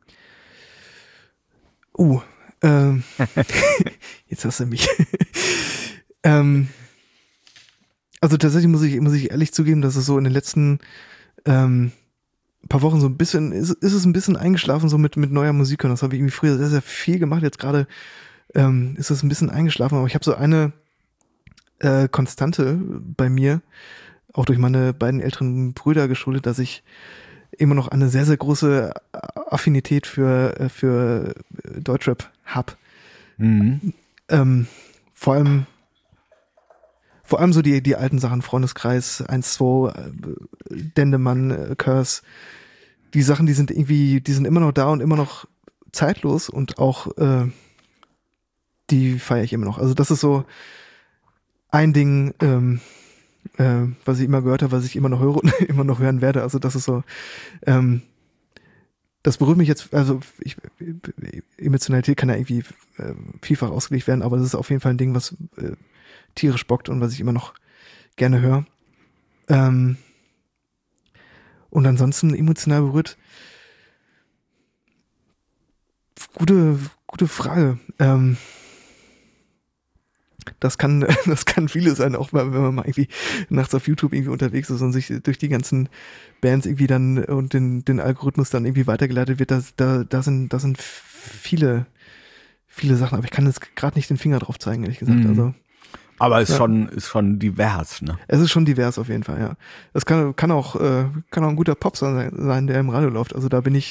Jetzt hast du mich. Also tatsächlich muss ich ehrlich zugeben, dass es so in den letzten paar Wochen so ein bisschen, ist es ein bisschen eingeschlafen, so mit neuer Musik. Und das habe ich irgendwie früher sehr, sehr viel gemacht. Jetzt gerade ist es ein bisschen eingeschlafen, aber ich habe so eine Konstante bei mir, auch durch meine beiden älteren Brüder geschuldet, dass ich immer noch eine sehr, sehr große Affinität für Deutschrap hab. Mhm. Vor allem so die alten Sachen, Freundeskreis, 1-2, Dendemann, Curse, die Sachen, die sind immer noch da und immer noch zeitlos und auch die feiere ich immer noch. Also das ist so ein Ding, was ich immer gehört habe, was ich immer noch höre und immer noch hören werde. Also das ist so, das berührt mich jetzt, also Emotionalität kann ja irgendwie vielfach ausgelegt werden, aber das ist auf jeden Fall ein Ding, was tierisch bockt und was ich immer noch gerne höre. Und ansonsten emotional berührt. Gute Frage. Das kann vieles sein, auch mal, wenn man mal irgendwie nachts auf YouTube irgendwie unterwegs ist und sich durch die ganzen Bands irgendwie dann und den Algorithmus dann irgendwie weitergeleitet wird. Da sind viele Sachen, aber ich kann jetzt gerade nicht den Finger drauf zeigen, ehrlich gesagt. Also Aber ist schon divers, ne? Es ist schon divers auf jeden Fall, ja. Es kann auch ein guter Pop sein, der im Radio läuft. Also da bin ich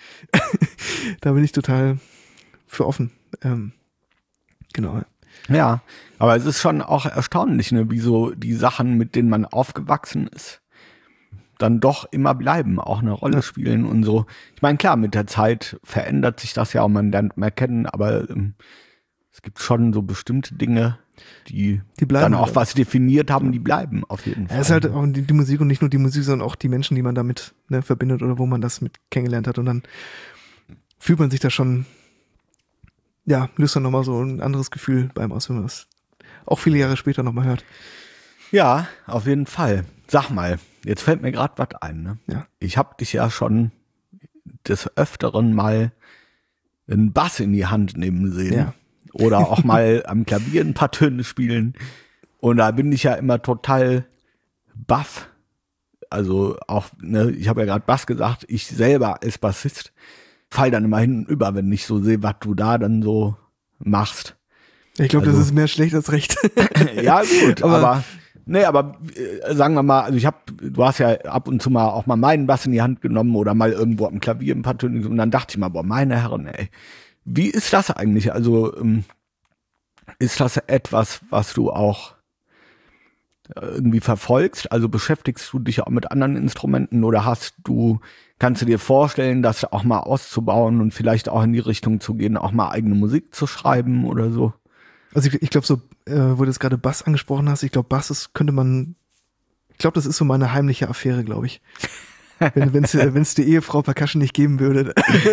total für offen. Genau. Ja, aber es ist schon auch erstaunlich, ne, wie so die Sachen, mit denen man aufgewachsen ist, dann doch immer bleiben, auch eine Rolle spielen und so. Ich meine, klar, mit der Zeit verändert sich das ja und man lernt mehr kennen, aber es gibt schon so bestimmte Dinge, die bleiben dann auch was definiert haben, die bleiben auf jeden Fall. Es ist halt auch die Musik und nicht nur die Musik, sondern auch die Menschen, die man damit verbindet oder wo man das mit kennengelernt hat und dann fühlt man sich da schon, ja, löst dann nochmal so ein anderes Gefühl beim aus, wenn man das auch viele Jahre später nochmal hört. Ja, auf jeden Fall. Sag mal, jetzt fällt mir gerade was ein, ne? Ja. Ich habe dich ja schon des Öfteren mal einen Bass in die Hand nehmen sehen. Ja. Oder auch mal am Klavier ein paar Töne spielen. Und da bin ich ja immer total baff. Also auch, ne, ich habe ja gerade Bass gesagt, ich selber als Bassist fall dann immer hinten über, wenn ich so sehe, was du da dann so machst. Ich glaube, Also, das ist mehr schlecht als recht. Ja, gut, aber sagen wir mal, also du hast ja ab und zu mal auch mal meinen Bass in die Hand genommen oder mal irgendwo am Klavier ein paar Töne und dann dachte ich mal, boah, meine Herren, ey, wie ist das eigentlich? Also ist das etwas, was du auch irgendwie verfolgst? Also beschäftigst du dich auch mit anderen Instrumenten oder kannst du dir vorstellen, das auch mal auszubauen und vielleicht auch in die Richtung zu gehen, auch mal eigene Musik zu schreiben oder so? Also ich glaube so, wo du jetzt gerade Bass angesprochen hast, ich glaube Bass das ist so meine heimliche Affäre, glaube ich. Wenn es die Ehefrau Percussion nicht geben würde.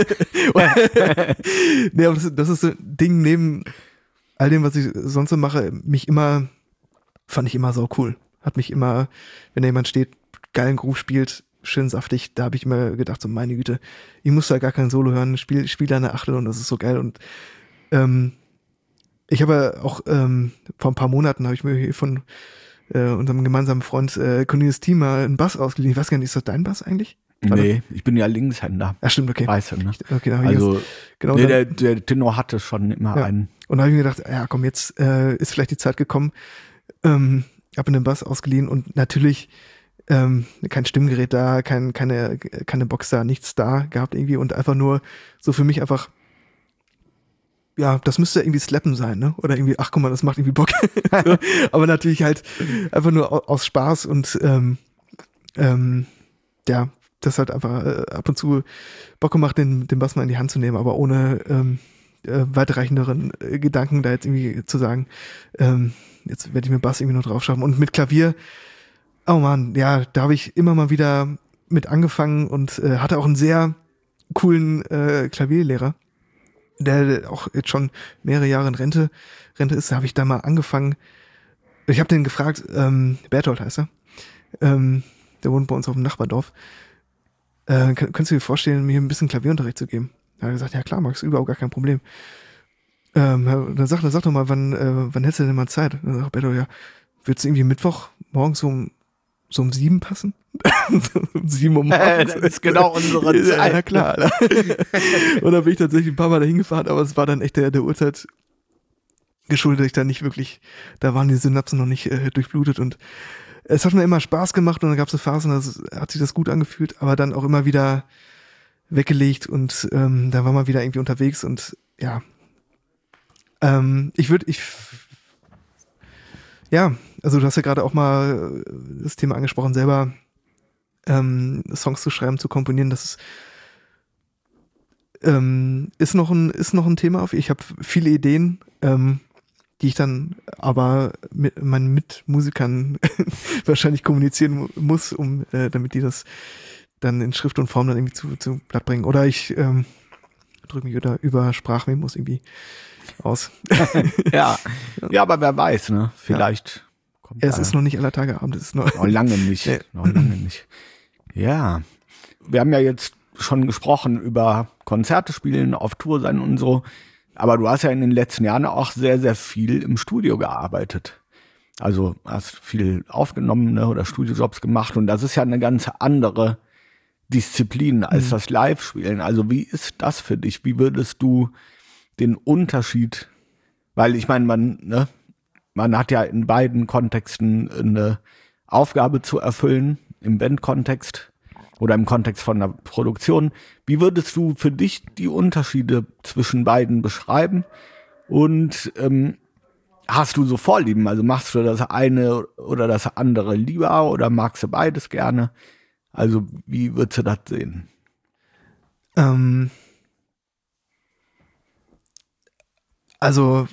Nee, aber das ist so ein Ding neben all dem, was ich sonst so mache, fand ich immer so cool. Hat mich immer, wenn da jemand steht, geilen Groove spielt, schön saftig, da habe ich immer gedacht, so meine Güte, ich muss da gar kein Solo hören, spiel da eine Achtel und das ist so geil. Und ich habe auch vor ein paar Monaten habe ich mir hier von unserem gemeinsamen Freund Cornelius Thiem mal einen Bass ausgeliehen. Ich weiß gar nicht, ist das dein Bass eigentlich? Nee, ich bin ja Linkshänder. Ja, stimmt, okay. Weißt du, ne? Okay, also, genau, nee, der Tenor hatte schon immer einen. Und da habe ich mir gedacht, ja komm, jetzt ist vielleicht die Zeit gekommen. Habe mir den Bass ausgeliehen und natürlich kein Stimmgerät da, keine Box da, nichts da gehabt irgendwie und einfach nur so für mich einfach, ja, das müsste irgendwie Slappen sein, ne? Oder irgendwie, ach guck mal, das macht irgendwie Bock. So, aber natürlich halt einfach nur aus Spaß und ja, das hat einfach ab und zu Bock gemacht, den Bass mal in die Hand zu nehmen, aber ohne weitreichenderen Gedanken da jetzt irgendwie zu sagen, jetzt werde ich mir Bass irgendwie noch drauf schaffen. Und mit Klavier, oh man, ja, da habe ich immer mal wieder mit angefangen und hatte auch einen sehr coolen Klavierlehrer, der auch jetzt schon mehrere Jahre in Rente ist. Da habe ich da mal angefangen. Ich habe den gefragt, Berthold heißt er, der wohnt bei uns auf dem Nachbardorf. Könntest du dir vorstellen, mir ein bisschen Klavierunterricht zu geben? Da hat er gesagt, ja klar, Max, überhaupt gar kein Problem. Dann sag doch mal, wann hättest du denn mal Zeit? Dann sagt Berthold, ja, würdest du irgendwie Mittwoch morgens so um 7 passen? Um 7 Uhr morgens. Das ist genau unsere Zeit. Ja, klar. Und da bin ich tatsächlich ein paar Mal dahin gefahren, aber es war dann echt der Uhrzeit geschuldet, ich da nicht wirklich, da waren die Synapsen noch nicht durchblutet und es hat mir immer Spaß gemacht und dann gab es Phasen, da hat sich das gut angefühlt, aber dann auch immer wieder weggelegt und da war man wieder irgendwie unterwegs und ja, also du hast ja gerade auch mal das Thema angesprochen, selber Songs zu schreiben, zu komponieren, das ist noch ein Thema. Ich habe viele Ideen, die ich dann aber mit meinen Mitmusikern wahrscheinlich kommunizieren muss, damit die das dann in Schrift und Form dann irgendwie zu Blatt bringen. Oder ich drücke mich über Sprachmemos irgendwie aus. Ja, aber wer weiß, ne? Vielleicht kommt es ist noch nicht aller Tage Abend, es ist noch lange nicht. Nee. Noch lange nicht. Ja, wir haben ja jetzt schon gesprochen über Konzerte spielen, auf Tour sein und so. Aber du hast ja in den letzten Jahren auch sehr, sehr viel im Studio gearbeitet. Also hast viel aufgenommen, ne, oder Studiojobs gemacht. Und das ist ja eine ganz andere Disziplin als das Live-Spielen. Also wie ist das für dich? Wie würdest du den Unterschied, weil ich meine, man hat ja in beiden Kontexten eine Aufgabe zu erfüllen, im Bandkontext oder im Kontext von der Produktion. Wie würdest du für dich die Unterschiede zwischen beiden beschreiben? Und hast du so Vorlieben? Also machst du das eine oder das andere lieber oder magst du beides gerne? Also wie würdest du das sehen? Also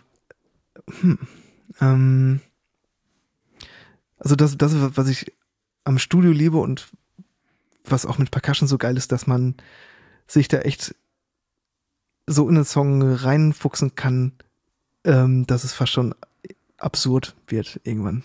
das, was ich am Studio liebe und was auch mit Percussion so geil ist, dass man sich da echt so in den Song reinfuchsen kann, dass es fast schon absurd wird irgendwann.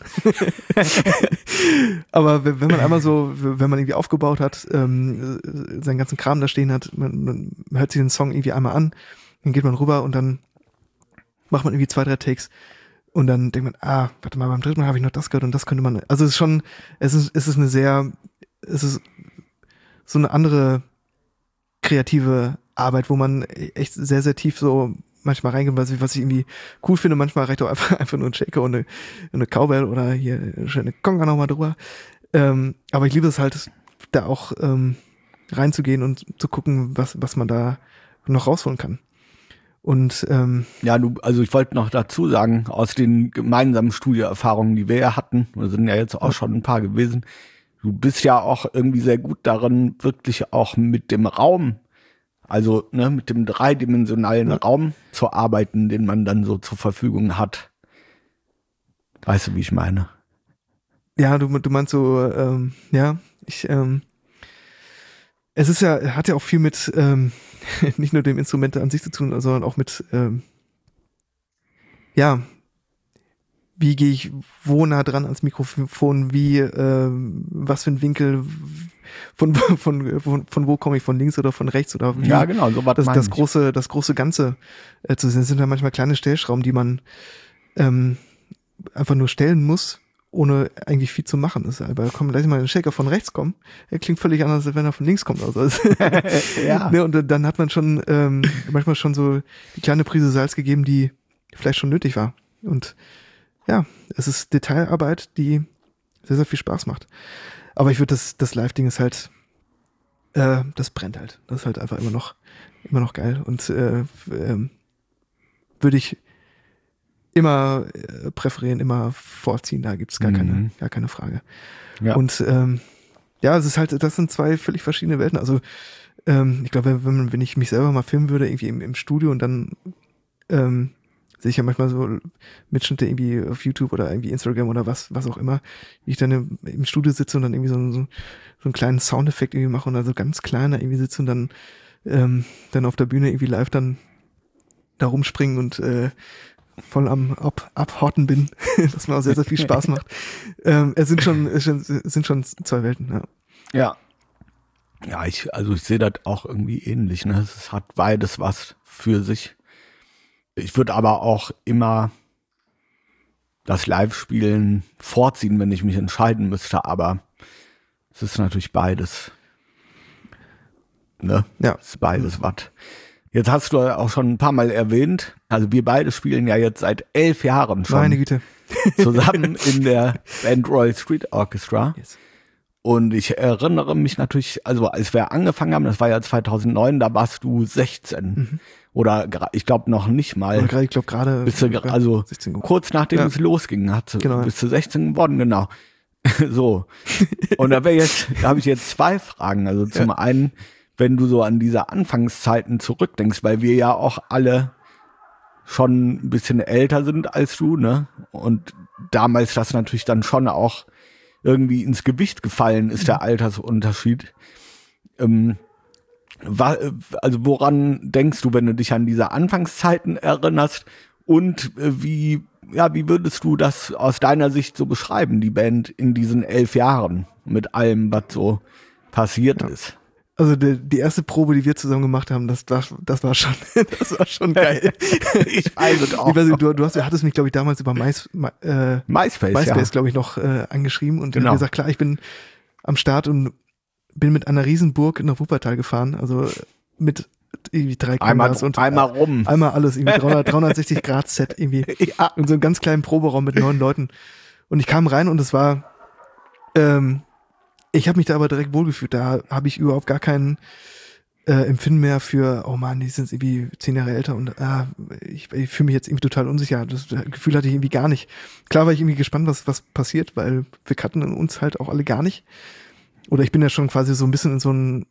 Aber wenn man einmal so, wenn man irgendwie aufgebaut hat, seinen ganzen Kram da stehen hat, man hört sich den Song irgendwie einmal an, dann geht man rüber und dann macht man irgendwie 2, 3 Takes und dann denkt man, warte mal, beim dritten Mal habe ich noch das gehört und das könnte man, also es ist so eine andere kreative Arbeit, wo man echt sehr, sehr tief so manchmal reingeht, was ich irgendwie cool finde. Manchmal reicht auch einfach nur ein Shaker und eine Cowbell oder hier eine Conga nochmal drüber. Aber ich liebe es halt, da auch reinzugehen und zu gucken, was man da noch rausholen kann. Und also ich wollte noch dazu sagen, aus den gemeinsamen Studioerfahrungen, die wir ja hatten, wir sind ja jetzt auch schon ein paar gewesen, du bist ja auch irgendwie sehr gut darin, wirklich auch mit dem Raum, also mit dem dreidimensionalen Raum zu arbeiten, den man dann so zur Verfügung hat. Weißt du, wie ich meine? Ja, du meinst so, es ist ja, hat ja auch viel mit nicht nur dem Instrument an sich zu tun, sondern auch mit wie gehe ich wo nah dran ans Mikrofon, was für ein Winkel, von wo komme ich, von links oder von rechts oder wie, ja, genau, so was das große Ganze zu sehen. Es sind ja manchmal kleine Stellschrauben, die man einfach nur stellen muss, ohne eigentlich viel zu machen. Aber lass mal einen Shaker von rechts kommen, er klingt völlig anders, als wenn er von links kommt. Also ja. Ne, und dann hat man schon manchmal schon so die kleine Prise Salz gegeben, die vielleicht schon nötig war. Und ja, es ist Detailarbeit, die sehr, sehr viel Spaß macht. Aber ich würde das Live-Ding ist halt, das brennt halt. Das ist halt einfach immer noch geil. Und würde ich immer präferieren, immer vorziehen. Da gibt's gar keine Frage. Ja. Und es ist halt, das sind 2 völlig verschiedene Welten. Also ich glaube, wenn ich mich selber mal filmen würde, irgendwie im Studio und dann sehe ich ja manchmal so Mitschnitte irgendwie auf YouTube oder irgendwie Instagram oder was auch immer, wie ich dann im Studio sitze und dann irgendwie so einen kleinen Soundeffekt irgendwie mache und dann so ganz klein da irgendwie sitze und dann auf der Bühne irgendwie live dann da rumspringen und voll am Abhorten bin, was mir auch sehr, sehr viel Spaß macht. Es sind schon 2 Welten, ja. Ja, ich sehe das auch irgendwie ähnlich, ne? Es hat beides was für sich. Ich würde aber auch immer das Live-Spielen vorziehen, wenn ich mich entscheiden müsste, aber es ist natürlich beides. Ne? Ja. Es ist beides was. Jetzt hast du auch schon ein paar Mal erwähnt, also wir beide spielen ja jetzt seit 11 Jahren schon. Meine Güte. Zusammen in der Band Royal Street Orchestra. Yes. Und ich erinnere mich natürlich, also als wir angefangen haben, das war ja 2009, da warst du 16. Mhm. Oder ich glaube noch nicht mal. Ich glaube gerade. Also kurz nachdem es losging, bist du 16 geworden, genau. So. Und da habe ich jetzt 2 Fragen. Also zum einen, wenn du so an diese Anfangszeiten zurückdenkst, weil wir ja auch alle schon ein bisschen älter sind als du, ne? Und damals das natürlich dann schon auch irgendwie ins Gewicht gefallen ist, der Altersunterschied. Also woran denkst du, wenn du dich an diese Anfangszeiten erinnerst? Und wie würdest du das aus deiner Sicht so beschreiben, die Band in diesen 11 Jahren mit allem, was so passiert ist? Also die erste Probe, die wir zusammen gemacht haben, das war schon geil. Ich weiß es auch. Du hattest mich, glaube ich, damals über MySpace, glaube ich, noch angeschrieben und dann gesagt, klar, ich bin am Start und bin mit einer Riesenburg nach Wuppertal gefahren, also mit irgendwie 3 Einmal, Kameras und einmal rum. einmal alles, irgendwie 360 Grad Set irgendwie. Ja. In so einem ganz kleinen Proberaum mit 9 Leuten. Und ich kam rein und es war, ich habe mich da aber direkt wohlgefühlt. Da habe ich überhaupt gar keinen Empfinden mehr für, oh Mann, die sind irgendwie 10 Jahre älter und ich fühle mich jetzt irgendwie total unsicher. Das Gefühl hatte ich irgendwie gar nicht. Klar war ich irgendwie gespannt, was passiert, weil wir kannten uns halt auch alle gar nicht. Oder ich bin ja schon quasi so ein bisschen in so ein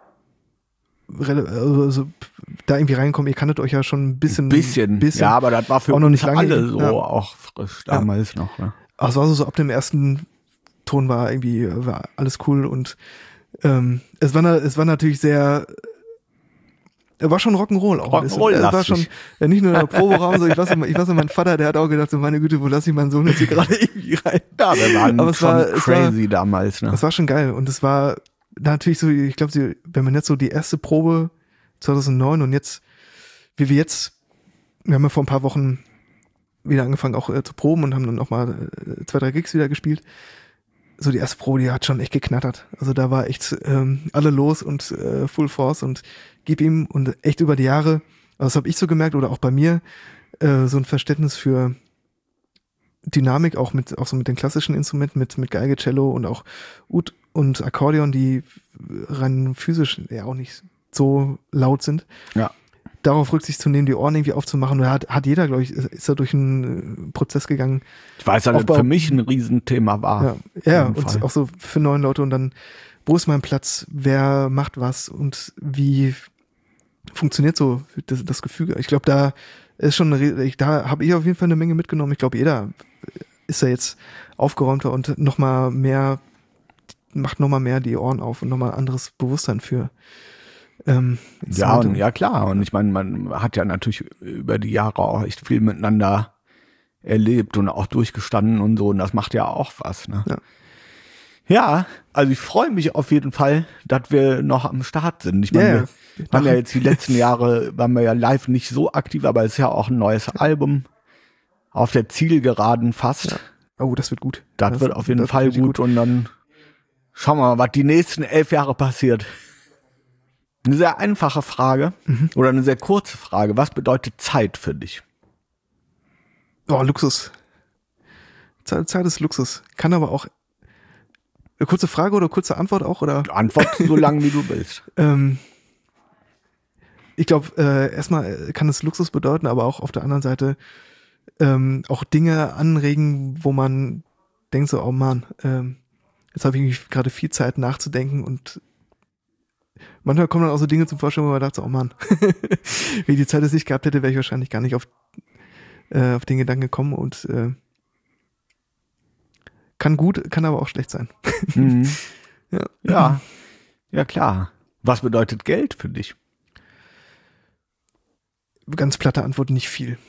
also da irgendwie reinkommen, ihr kanntet euch ja schon ein bisschen. Ja, aber das war für auch noch nicht lange, alle so ja. auch frisch damals noch. Ne? Aber es war so ab dem ersten Ton war alles cool und es war natürlich sehr, er war schon Rock'n'Roll auch. Rock'n'Roll war schon nicht nur der Proberaum, so ich weiß noch, mein Vater, der hat auch gedacht, so meine Güte, wo lasse ich meinen Sohn jetzt hier gerade irgendwie rein? Ja, wir waren aber schon crazy damals. Ne? Es war schon geil und es war natürlich so, ich glaube, wenn man jetzt so die erste Probe 2009 und jetzt, wir haben ja vor ein paar Wochen wieder angefangen auch zu proben und haben dann auch mal 2, 3 Gigs wieder gespielt. So die erste Probe, die hat schon echt geknattert. Also da war echt alle los und Full Force und gib ihm und echt über die Jahre, also das habe ich so gemerkt oder auch bei mir, so ein Verständnis für Dynamik, auch so mit den klassischen Instrumenten, mit Geige, Cello und auch Ud und Akkordeon, die rein physisch ja auch nicht so laut sind. Ja. Darauf Rücksicht zu nehmen, die Ohren irgendwie aufzumachen. Da hat jeder, glaube ich, ist da durch einen Prozess gegangen. Ich weiß, dass das für mich ein Riesenthema war. Ja, und auch so für 9 Leute und dann, wo ist mein Platz, wer macht was und wie funktioniert so das Gefüge. Ich glaube, da ist schon, da habe ich auf jeden Fall eine Menge mitgenommen. Ich glaube, jeder ist da jetzt aufgeräumter und macht nochmal mehr die Ohren auf und nochmal anderes Bewusstsein für ja, klar. Und ich meine, man hat ja natürlich über die Jahre auch echt viel miteinander erlebt und auch durchgestanden und so. Und das macht ja auch was. Ne? Ja, also ich freue mich auf jeden Fall, dass wir noch am Start sind. Ich meine, wir haben ja jetzt die letzten Jahre, waren wir ja live nicht so aktiv, aber es ist ja auch ein neues Album. Auf der Zielgeraden fast. Ja. Oh, das wird gut. Das wird auf jeden Fall gut. Und dann schauen wir mal, was die nächsten 11 Jahre passiert. Eine sehr einfache Frage oder eine sehr kurze Frage. Was bedeutet Zeit für dich? Oh, Luxus. Zeit ist Luxus. Kann aber auch eine kurze Frage oder kurze Antwort auch? Oder? Antwort so lang, wie du willst. Ich glaube, erstmal kann es Luxus bedeuten, aber auch auf der anderen Seite auch Dinge anregen, wo man denkt so, oh Mann, jetzt habe ich gerade viel Zeit nachzudenken und manchmal kommen dann auch so Dinge zum Vorstellen, wo man dachte, oh Mann, wenn ich die Zeit es nicht gehabt hätte, wäre ich wahrscheinlich gar nicht auf den Gedanken gekommen und kann gut, kann aber auch schlecht sein. Mhm. Ja, klar. Was bedeutet Geld für dich? Ganz platte Antwort, nicht viel.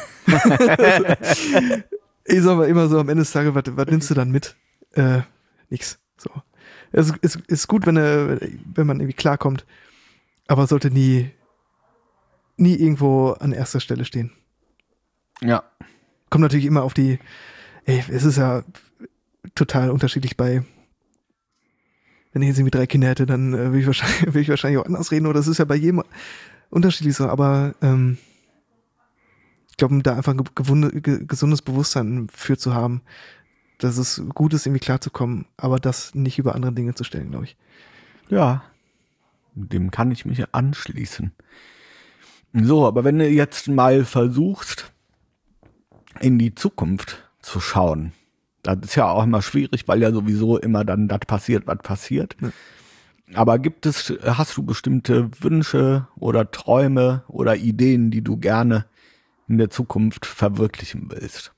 Ich sag mal immer so am Ende des Tages, was nimmst du dann mit? Nix. So. Es ist gut, wenn man irgendwie klarkommt, aber sollte nie irgendwo an erster Stelle stehen. Ja. Kommt natürlich immer auf es ist ja total unterschiedlich wenn ich jetzt irgendwie 3 Kinder hätte, dann will ich wahrscheinlich auch anders reden, oder das ist ja bei jedem unterschiedlich so, aber ich glaube, da einfach ein gesundes Bewusstsein für zu haben, dass es gut ist, irgendwie klarzukommen, aber das nicht über andere Dinge zu stellen, glaube ich. Ja, dem kann ich mich anschließen. So, aber wenn du jetzt mal versuchst, in die Zukunft zu schauen, das ist ja auch immer schwierig, weil ja sowieso immer dann das passiert, was passiert. Ja. Aber hast du bestimmte Wünsche oder Träume oder Ideen, die du gerne in der Zukunft verwirklichen willst?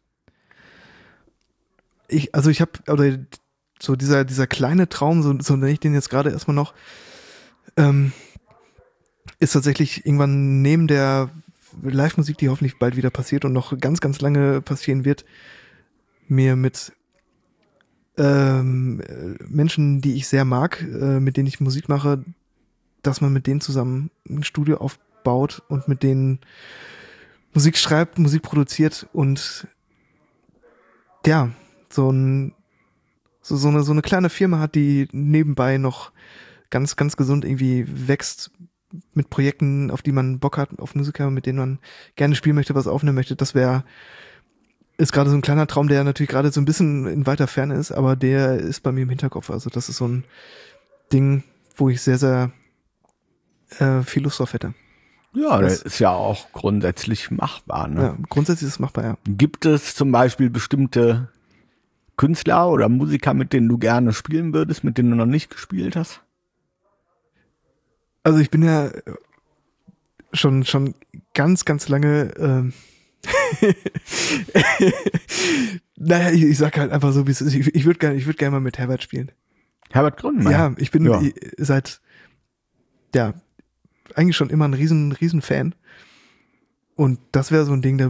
Ich habe, so dieser kleine Traum, so nenne ich den jetzt gerade erstmal noch, ist tatsächlich irgendwann neben der Live-Musik, die hoffentlich bald wieder passiert und noch ganz, ganz lange passieren wird, mir mit Menschen, die ich sehr mag, mit denen ich Musik mache, dass man mit denen zusammen ein Studio aufbaut und mit denen Musik schreibt, Musik produziert und ja, so eine kleine Firma hat, die nebenbei noch ganz, ganz gesund irgendwie wächst mit Projekten, auf die man Bock hat, auf Musiker, mit denen man gerne spielen möchte, was aufnehmen möchte, ist gerade so ein kleiner Traum, der natürlich gerade so ein bisschen in weiter Ferne ist, aber der ist bei mir im Hinterkopf. Also das ist so ein Ding, wo ich sehr, sehr viel Lust drauf hätte. Ja, das ist ja auch grundsätzlich machbar. Ne? Ja, grundsätzlich ist es machbar, ja. Gibt es zum Beispiel bestimmte Künstler oder Musiker, mit denen du gerne spielen würdest, mit denen du noch nicht gespielt hast? Also ich bin ja schon ganz, ganz lange naja, ich sag halt einfach so, wie es ist. Ich würde gerne mal mit Herbert spielen. Herbert Grönemeyer? Ja, ich bin seit eigentlich schon immer ein riesen Fan. Und das wäre so ein Ding,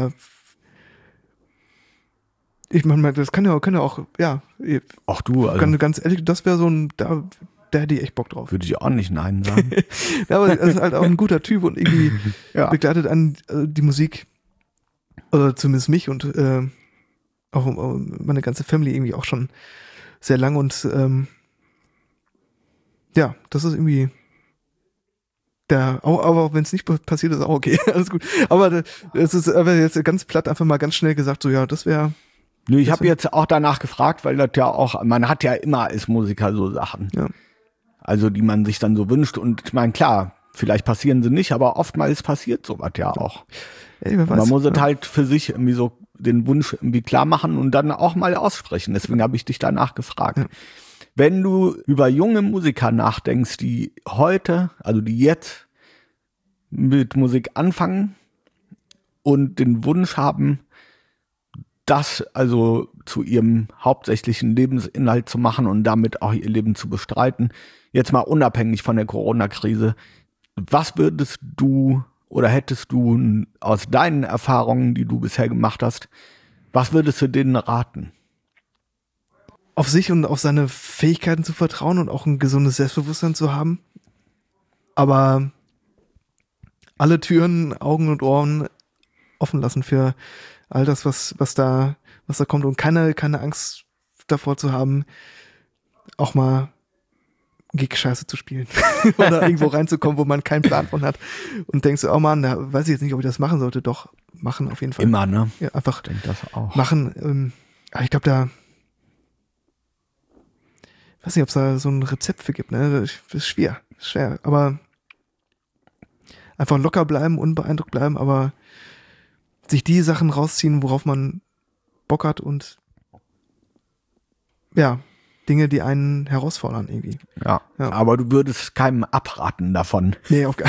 ich meine, das kann ja auch, ja. Ach du, also. Ganz ehrlich, das wäre so ein, da hätte ich echt Bock drauf. Würde ich auch nicht Nein sagen. Ja, aber er ist halt auch ein guter Typ und irgendwie begleitet an die Musik, oder zumindest mich und auch meine ganze Family irgendwie auch schon sehr lang und ja, das ist irgendwie aber wenn es nicht passiert, ist auch okay, alles gut. Aber es ist aber jetzt ganz platt einfach mal ganz schnell gesagt, so ja, das wäre. Nö, ich habe jetzt auch danach gefragt, weil das ja auch, man hat ja immer als Musiker so Sachen. Ja. Also die man sich dann so wünscht und ich meine, klar, vielleicht passieren sie nicht, aber oftmals passiert sowas ja auch. Ey, wer weiß, man muss es halt für sich irgendwie so den Wunsch irgendwie klar machen und dann auch mal aussprechen. Deswegen habe ich dich danach gefragt. Ja. Wenn du über junge Musiker nachdenkst, die jetzt mit Musik anfangen und den Wunsch haben, das also zu ihrem hauptsächlichen Lebensinhalt zu machen und damit auch ihr Leben zu bestreiten, jetzt mal unabhängig von der Corona-Krise, was würdest du oder hättest du aus deinen Erfahrungen, die du bisher gemacht hast, was würdest du denen raten? Auf sich und auf seine Fähigkeiten zu vertrauen und auch ein gesundes Selbstbewusstsein zu haben. Aber alle Türen, Augen und Ohren offen lassen für all das, was da kommt und keine Angst davor zu haben, auch mal Gig-Scheiße zu spielen oder irgendwo reinzukommen, wo man keinen Plan von hat und denkst du, oh Mann, da weiß ich jetzt nicht, ob ich das machen sollte. Doch, machen auf jeden Fall. Immer, ne? Ja, einfach ich denke das auch. Machen. Aber ich glaube, weiß nicht, ob es da so ein Rezept für gibt, ne? Das ist schwer, aber einfach locker bleiben, unbeeindruckt bleiben, aber sich die Sachen rausziehen, worauf man Bock hat und ja, Dinge, die einen herausfordern irgendwie. Ja. Aber du würdest keinem abraten davon. Nee, also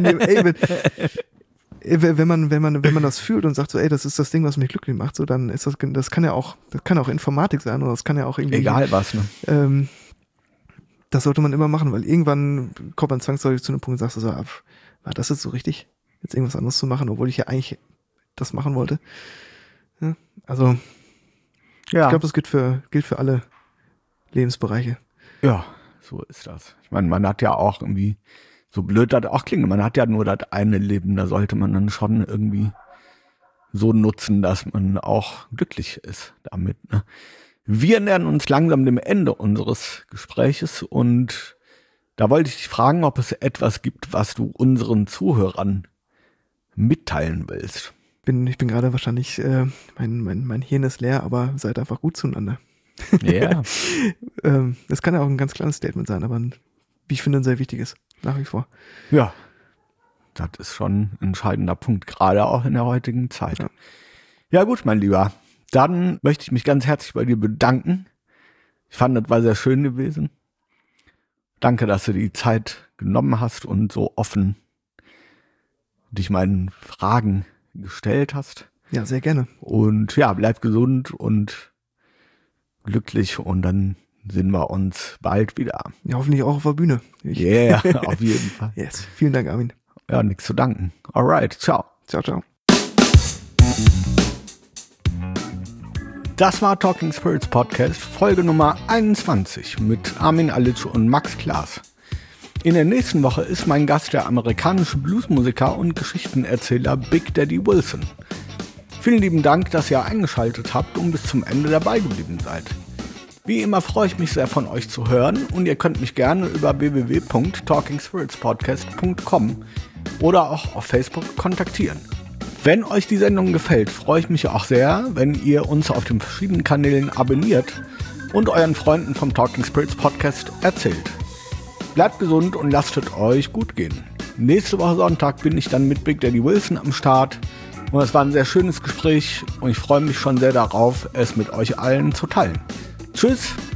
wenn man das fühlt und sagt so, ey, das ist das Ding, was mich glücklich macht, so dann ist das kann auch Informatik sein oder das kann ja auch irgendwie egal was, ne? Das sollte man immer machen, weil irgendwann kommt man zwangsläufig zu einem Punkt und sagst du so, war das jetzt so richtig, jetzt irgendwas anderes zu machen, obwohl ich ja eigentlich das machen wollte. Ja, also ich glaube, das gilt für alle Lebensbereiche. Ja, so ist das. Ich meine, man hat ja auch irgendwie, so blöd das auch klingt, man hat ja nur das eine Leben, da sollte man dann schon irgendwie so nutzen, dass man auch glücklich ist damit, ne? Wir nähern uns langsam dem Ende unseres Gespräches und da wollte ich dich fragen, ob es etwas gibt, was du unseren Zuhörern mitteilen willst. Ich bin gerade wahrscheinlich, mein Hirn ist leer, aber seid einfach gut zueinander. Ja. Das kann ja auch ein ganz kleines Statement sein, aber wie ich finde, ein sehr wichtiges, nach wie vor. Ja, das ist schon ein entscheidender Punkt, gerade auch in der heutigen Zeit. Ja gut, mein Lieber. Dann möchte ich mich ganz herzlich bei dir bedanken. Ich fand, das war sehr schön gewesen. Danke, dass du die Zeit genommen hast und so offen dich meinen Fragen gestellt hast. Ja, sehr gerne. Und ja, bleib gesund und glücklich und dann sehen wir uns bald wieder. Ja, hoffentlich auch auf der Bühne. Ja, auf jeden Fall. Yes. Vielen Dank, Armin. Ja, nichts zu danken. Alright, ciao. Ciao, ciao. Das war Talking Spirits Podcast, Folge Nummer 21 mit Armin Alic und Max Klaas. In der nächsten Woche ist mein Gast der amerikanische Bluesmusiker und Geschichtenerzähler Big Daddy Wilson. Vielen lieben Dank, dass ihr eingeschaltet habt und bis zum Ende dabei geblieben seid. Wie immer freue ich mich sehr von euch zu hören und ihr könnt mich gerne über www.talkingspiritspodcast.com oder auch auf Facebook kontaktieren. Wenn euch die Sendung gefällt, freue ich mich auch sehr, wenn ihr uns auf den verschiedenen Kanälen abonniert und euren Freunden vom Talking Spirits Podcast erzählt. Bleibt gesund und lasst es euch gut gehen. Nächste Woche Sonntag bin ich dann mit Big Daddy Wilson am Start und es war ein sehr schönes Gespräch und ich freue mich schon sehr darauf, es mit euch allen zu teilen. Tschüss!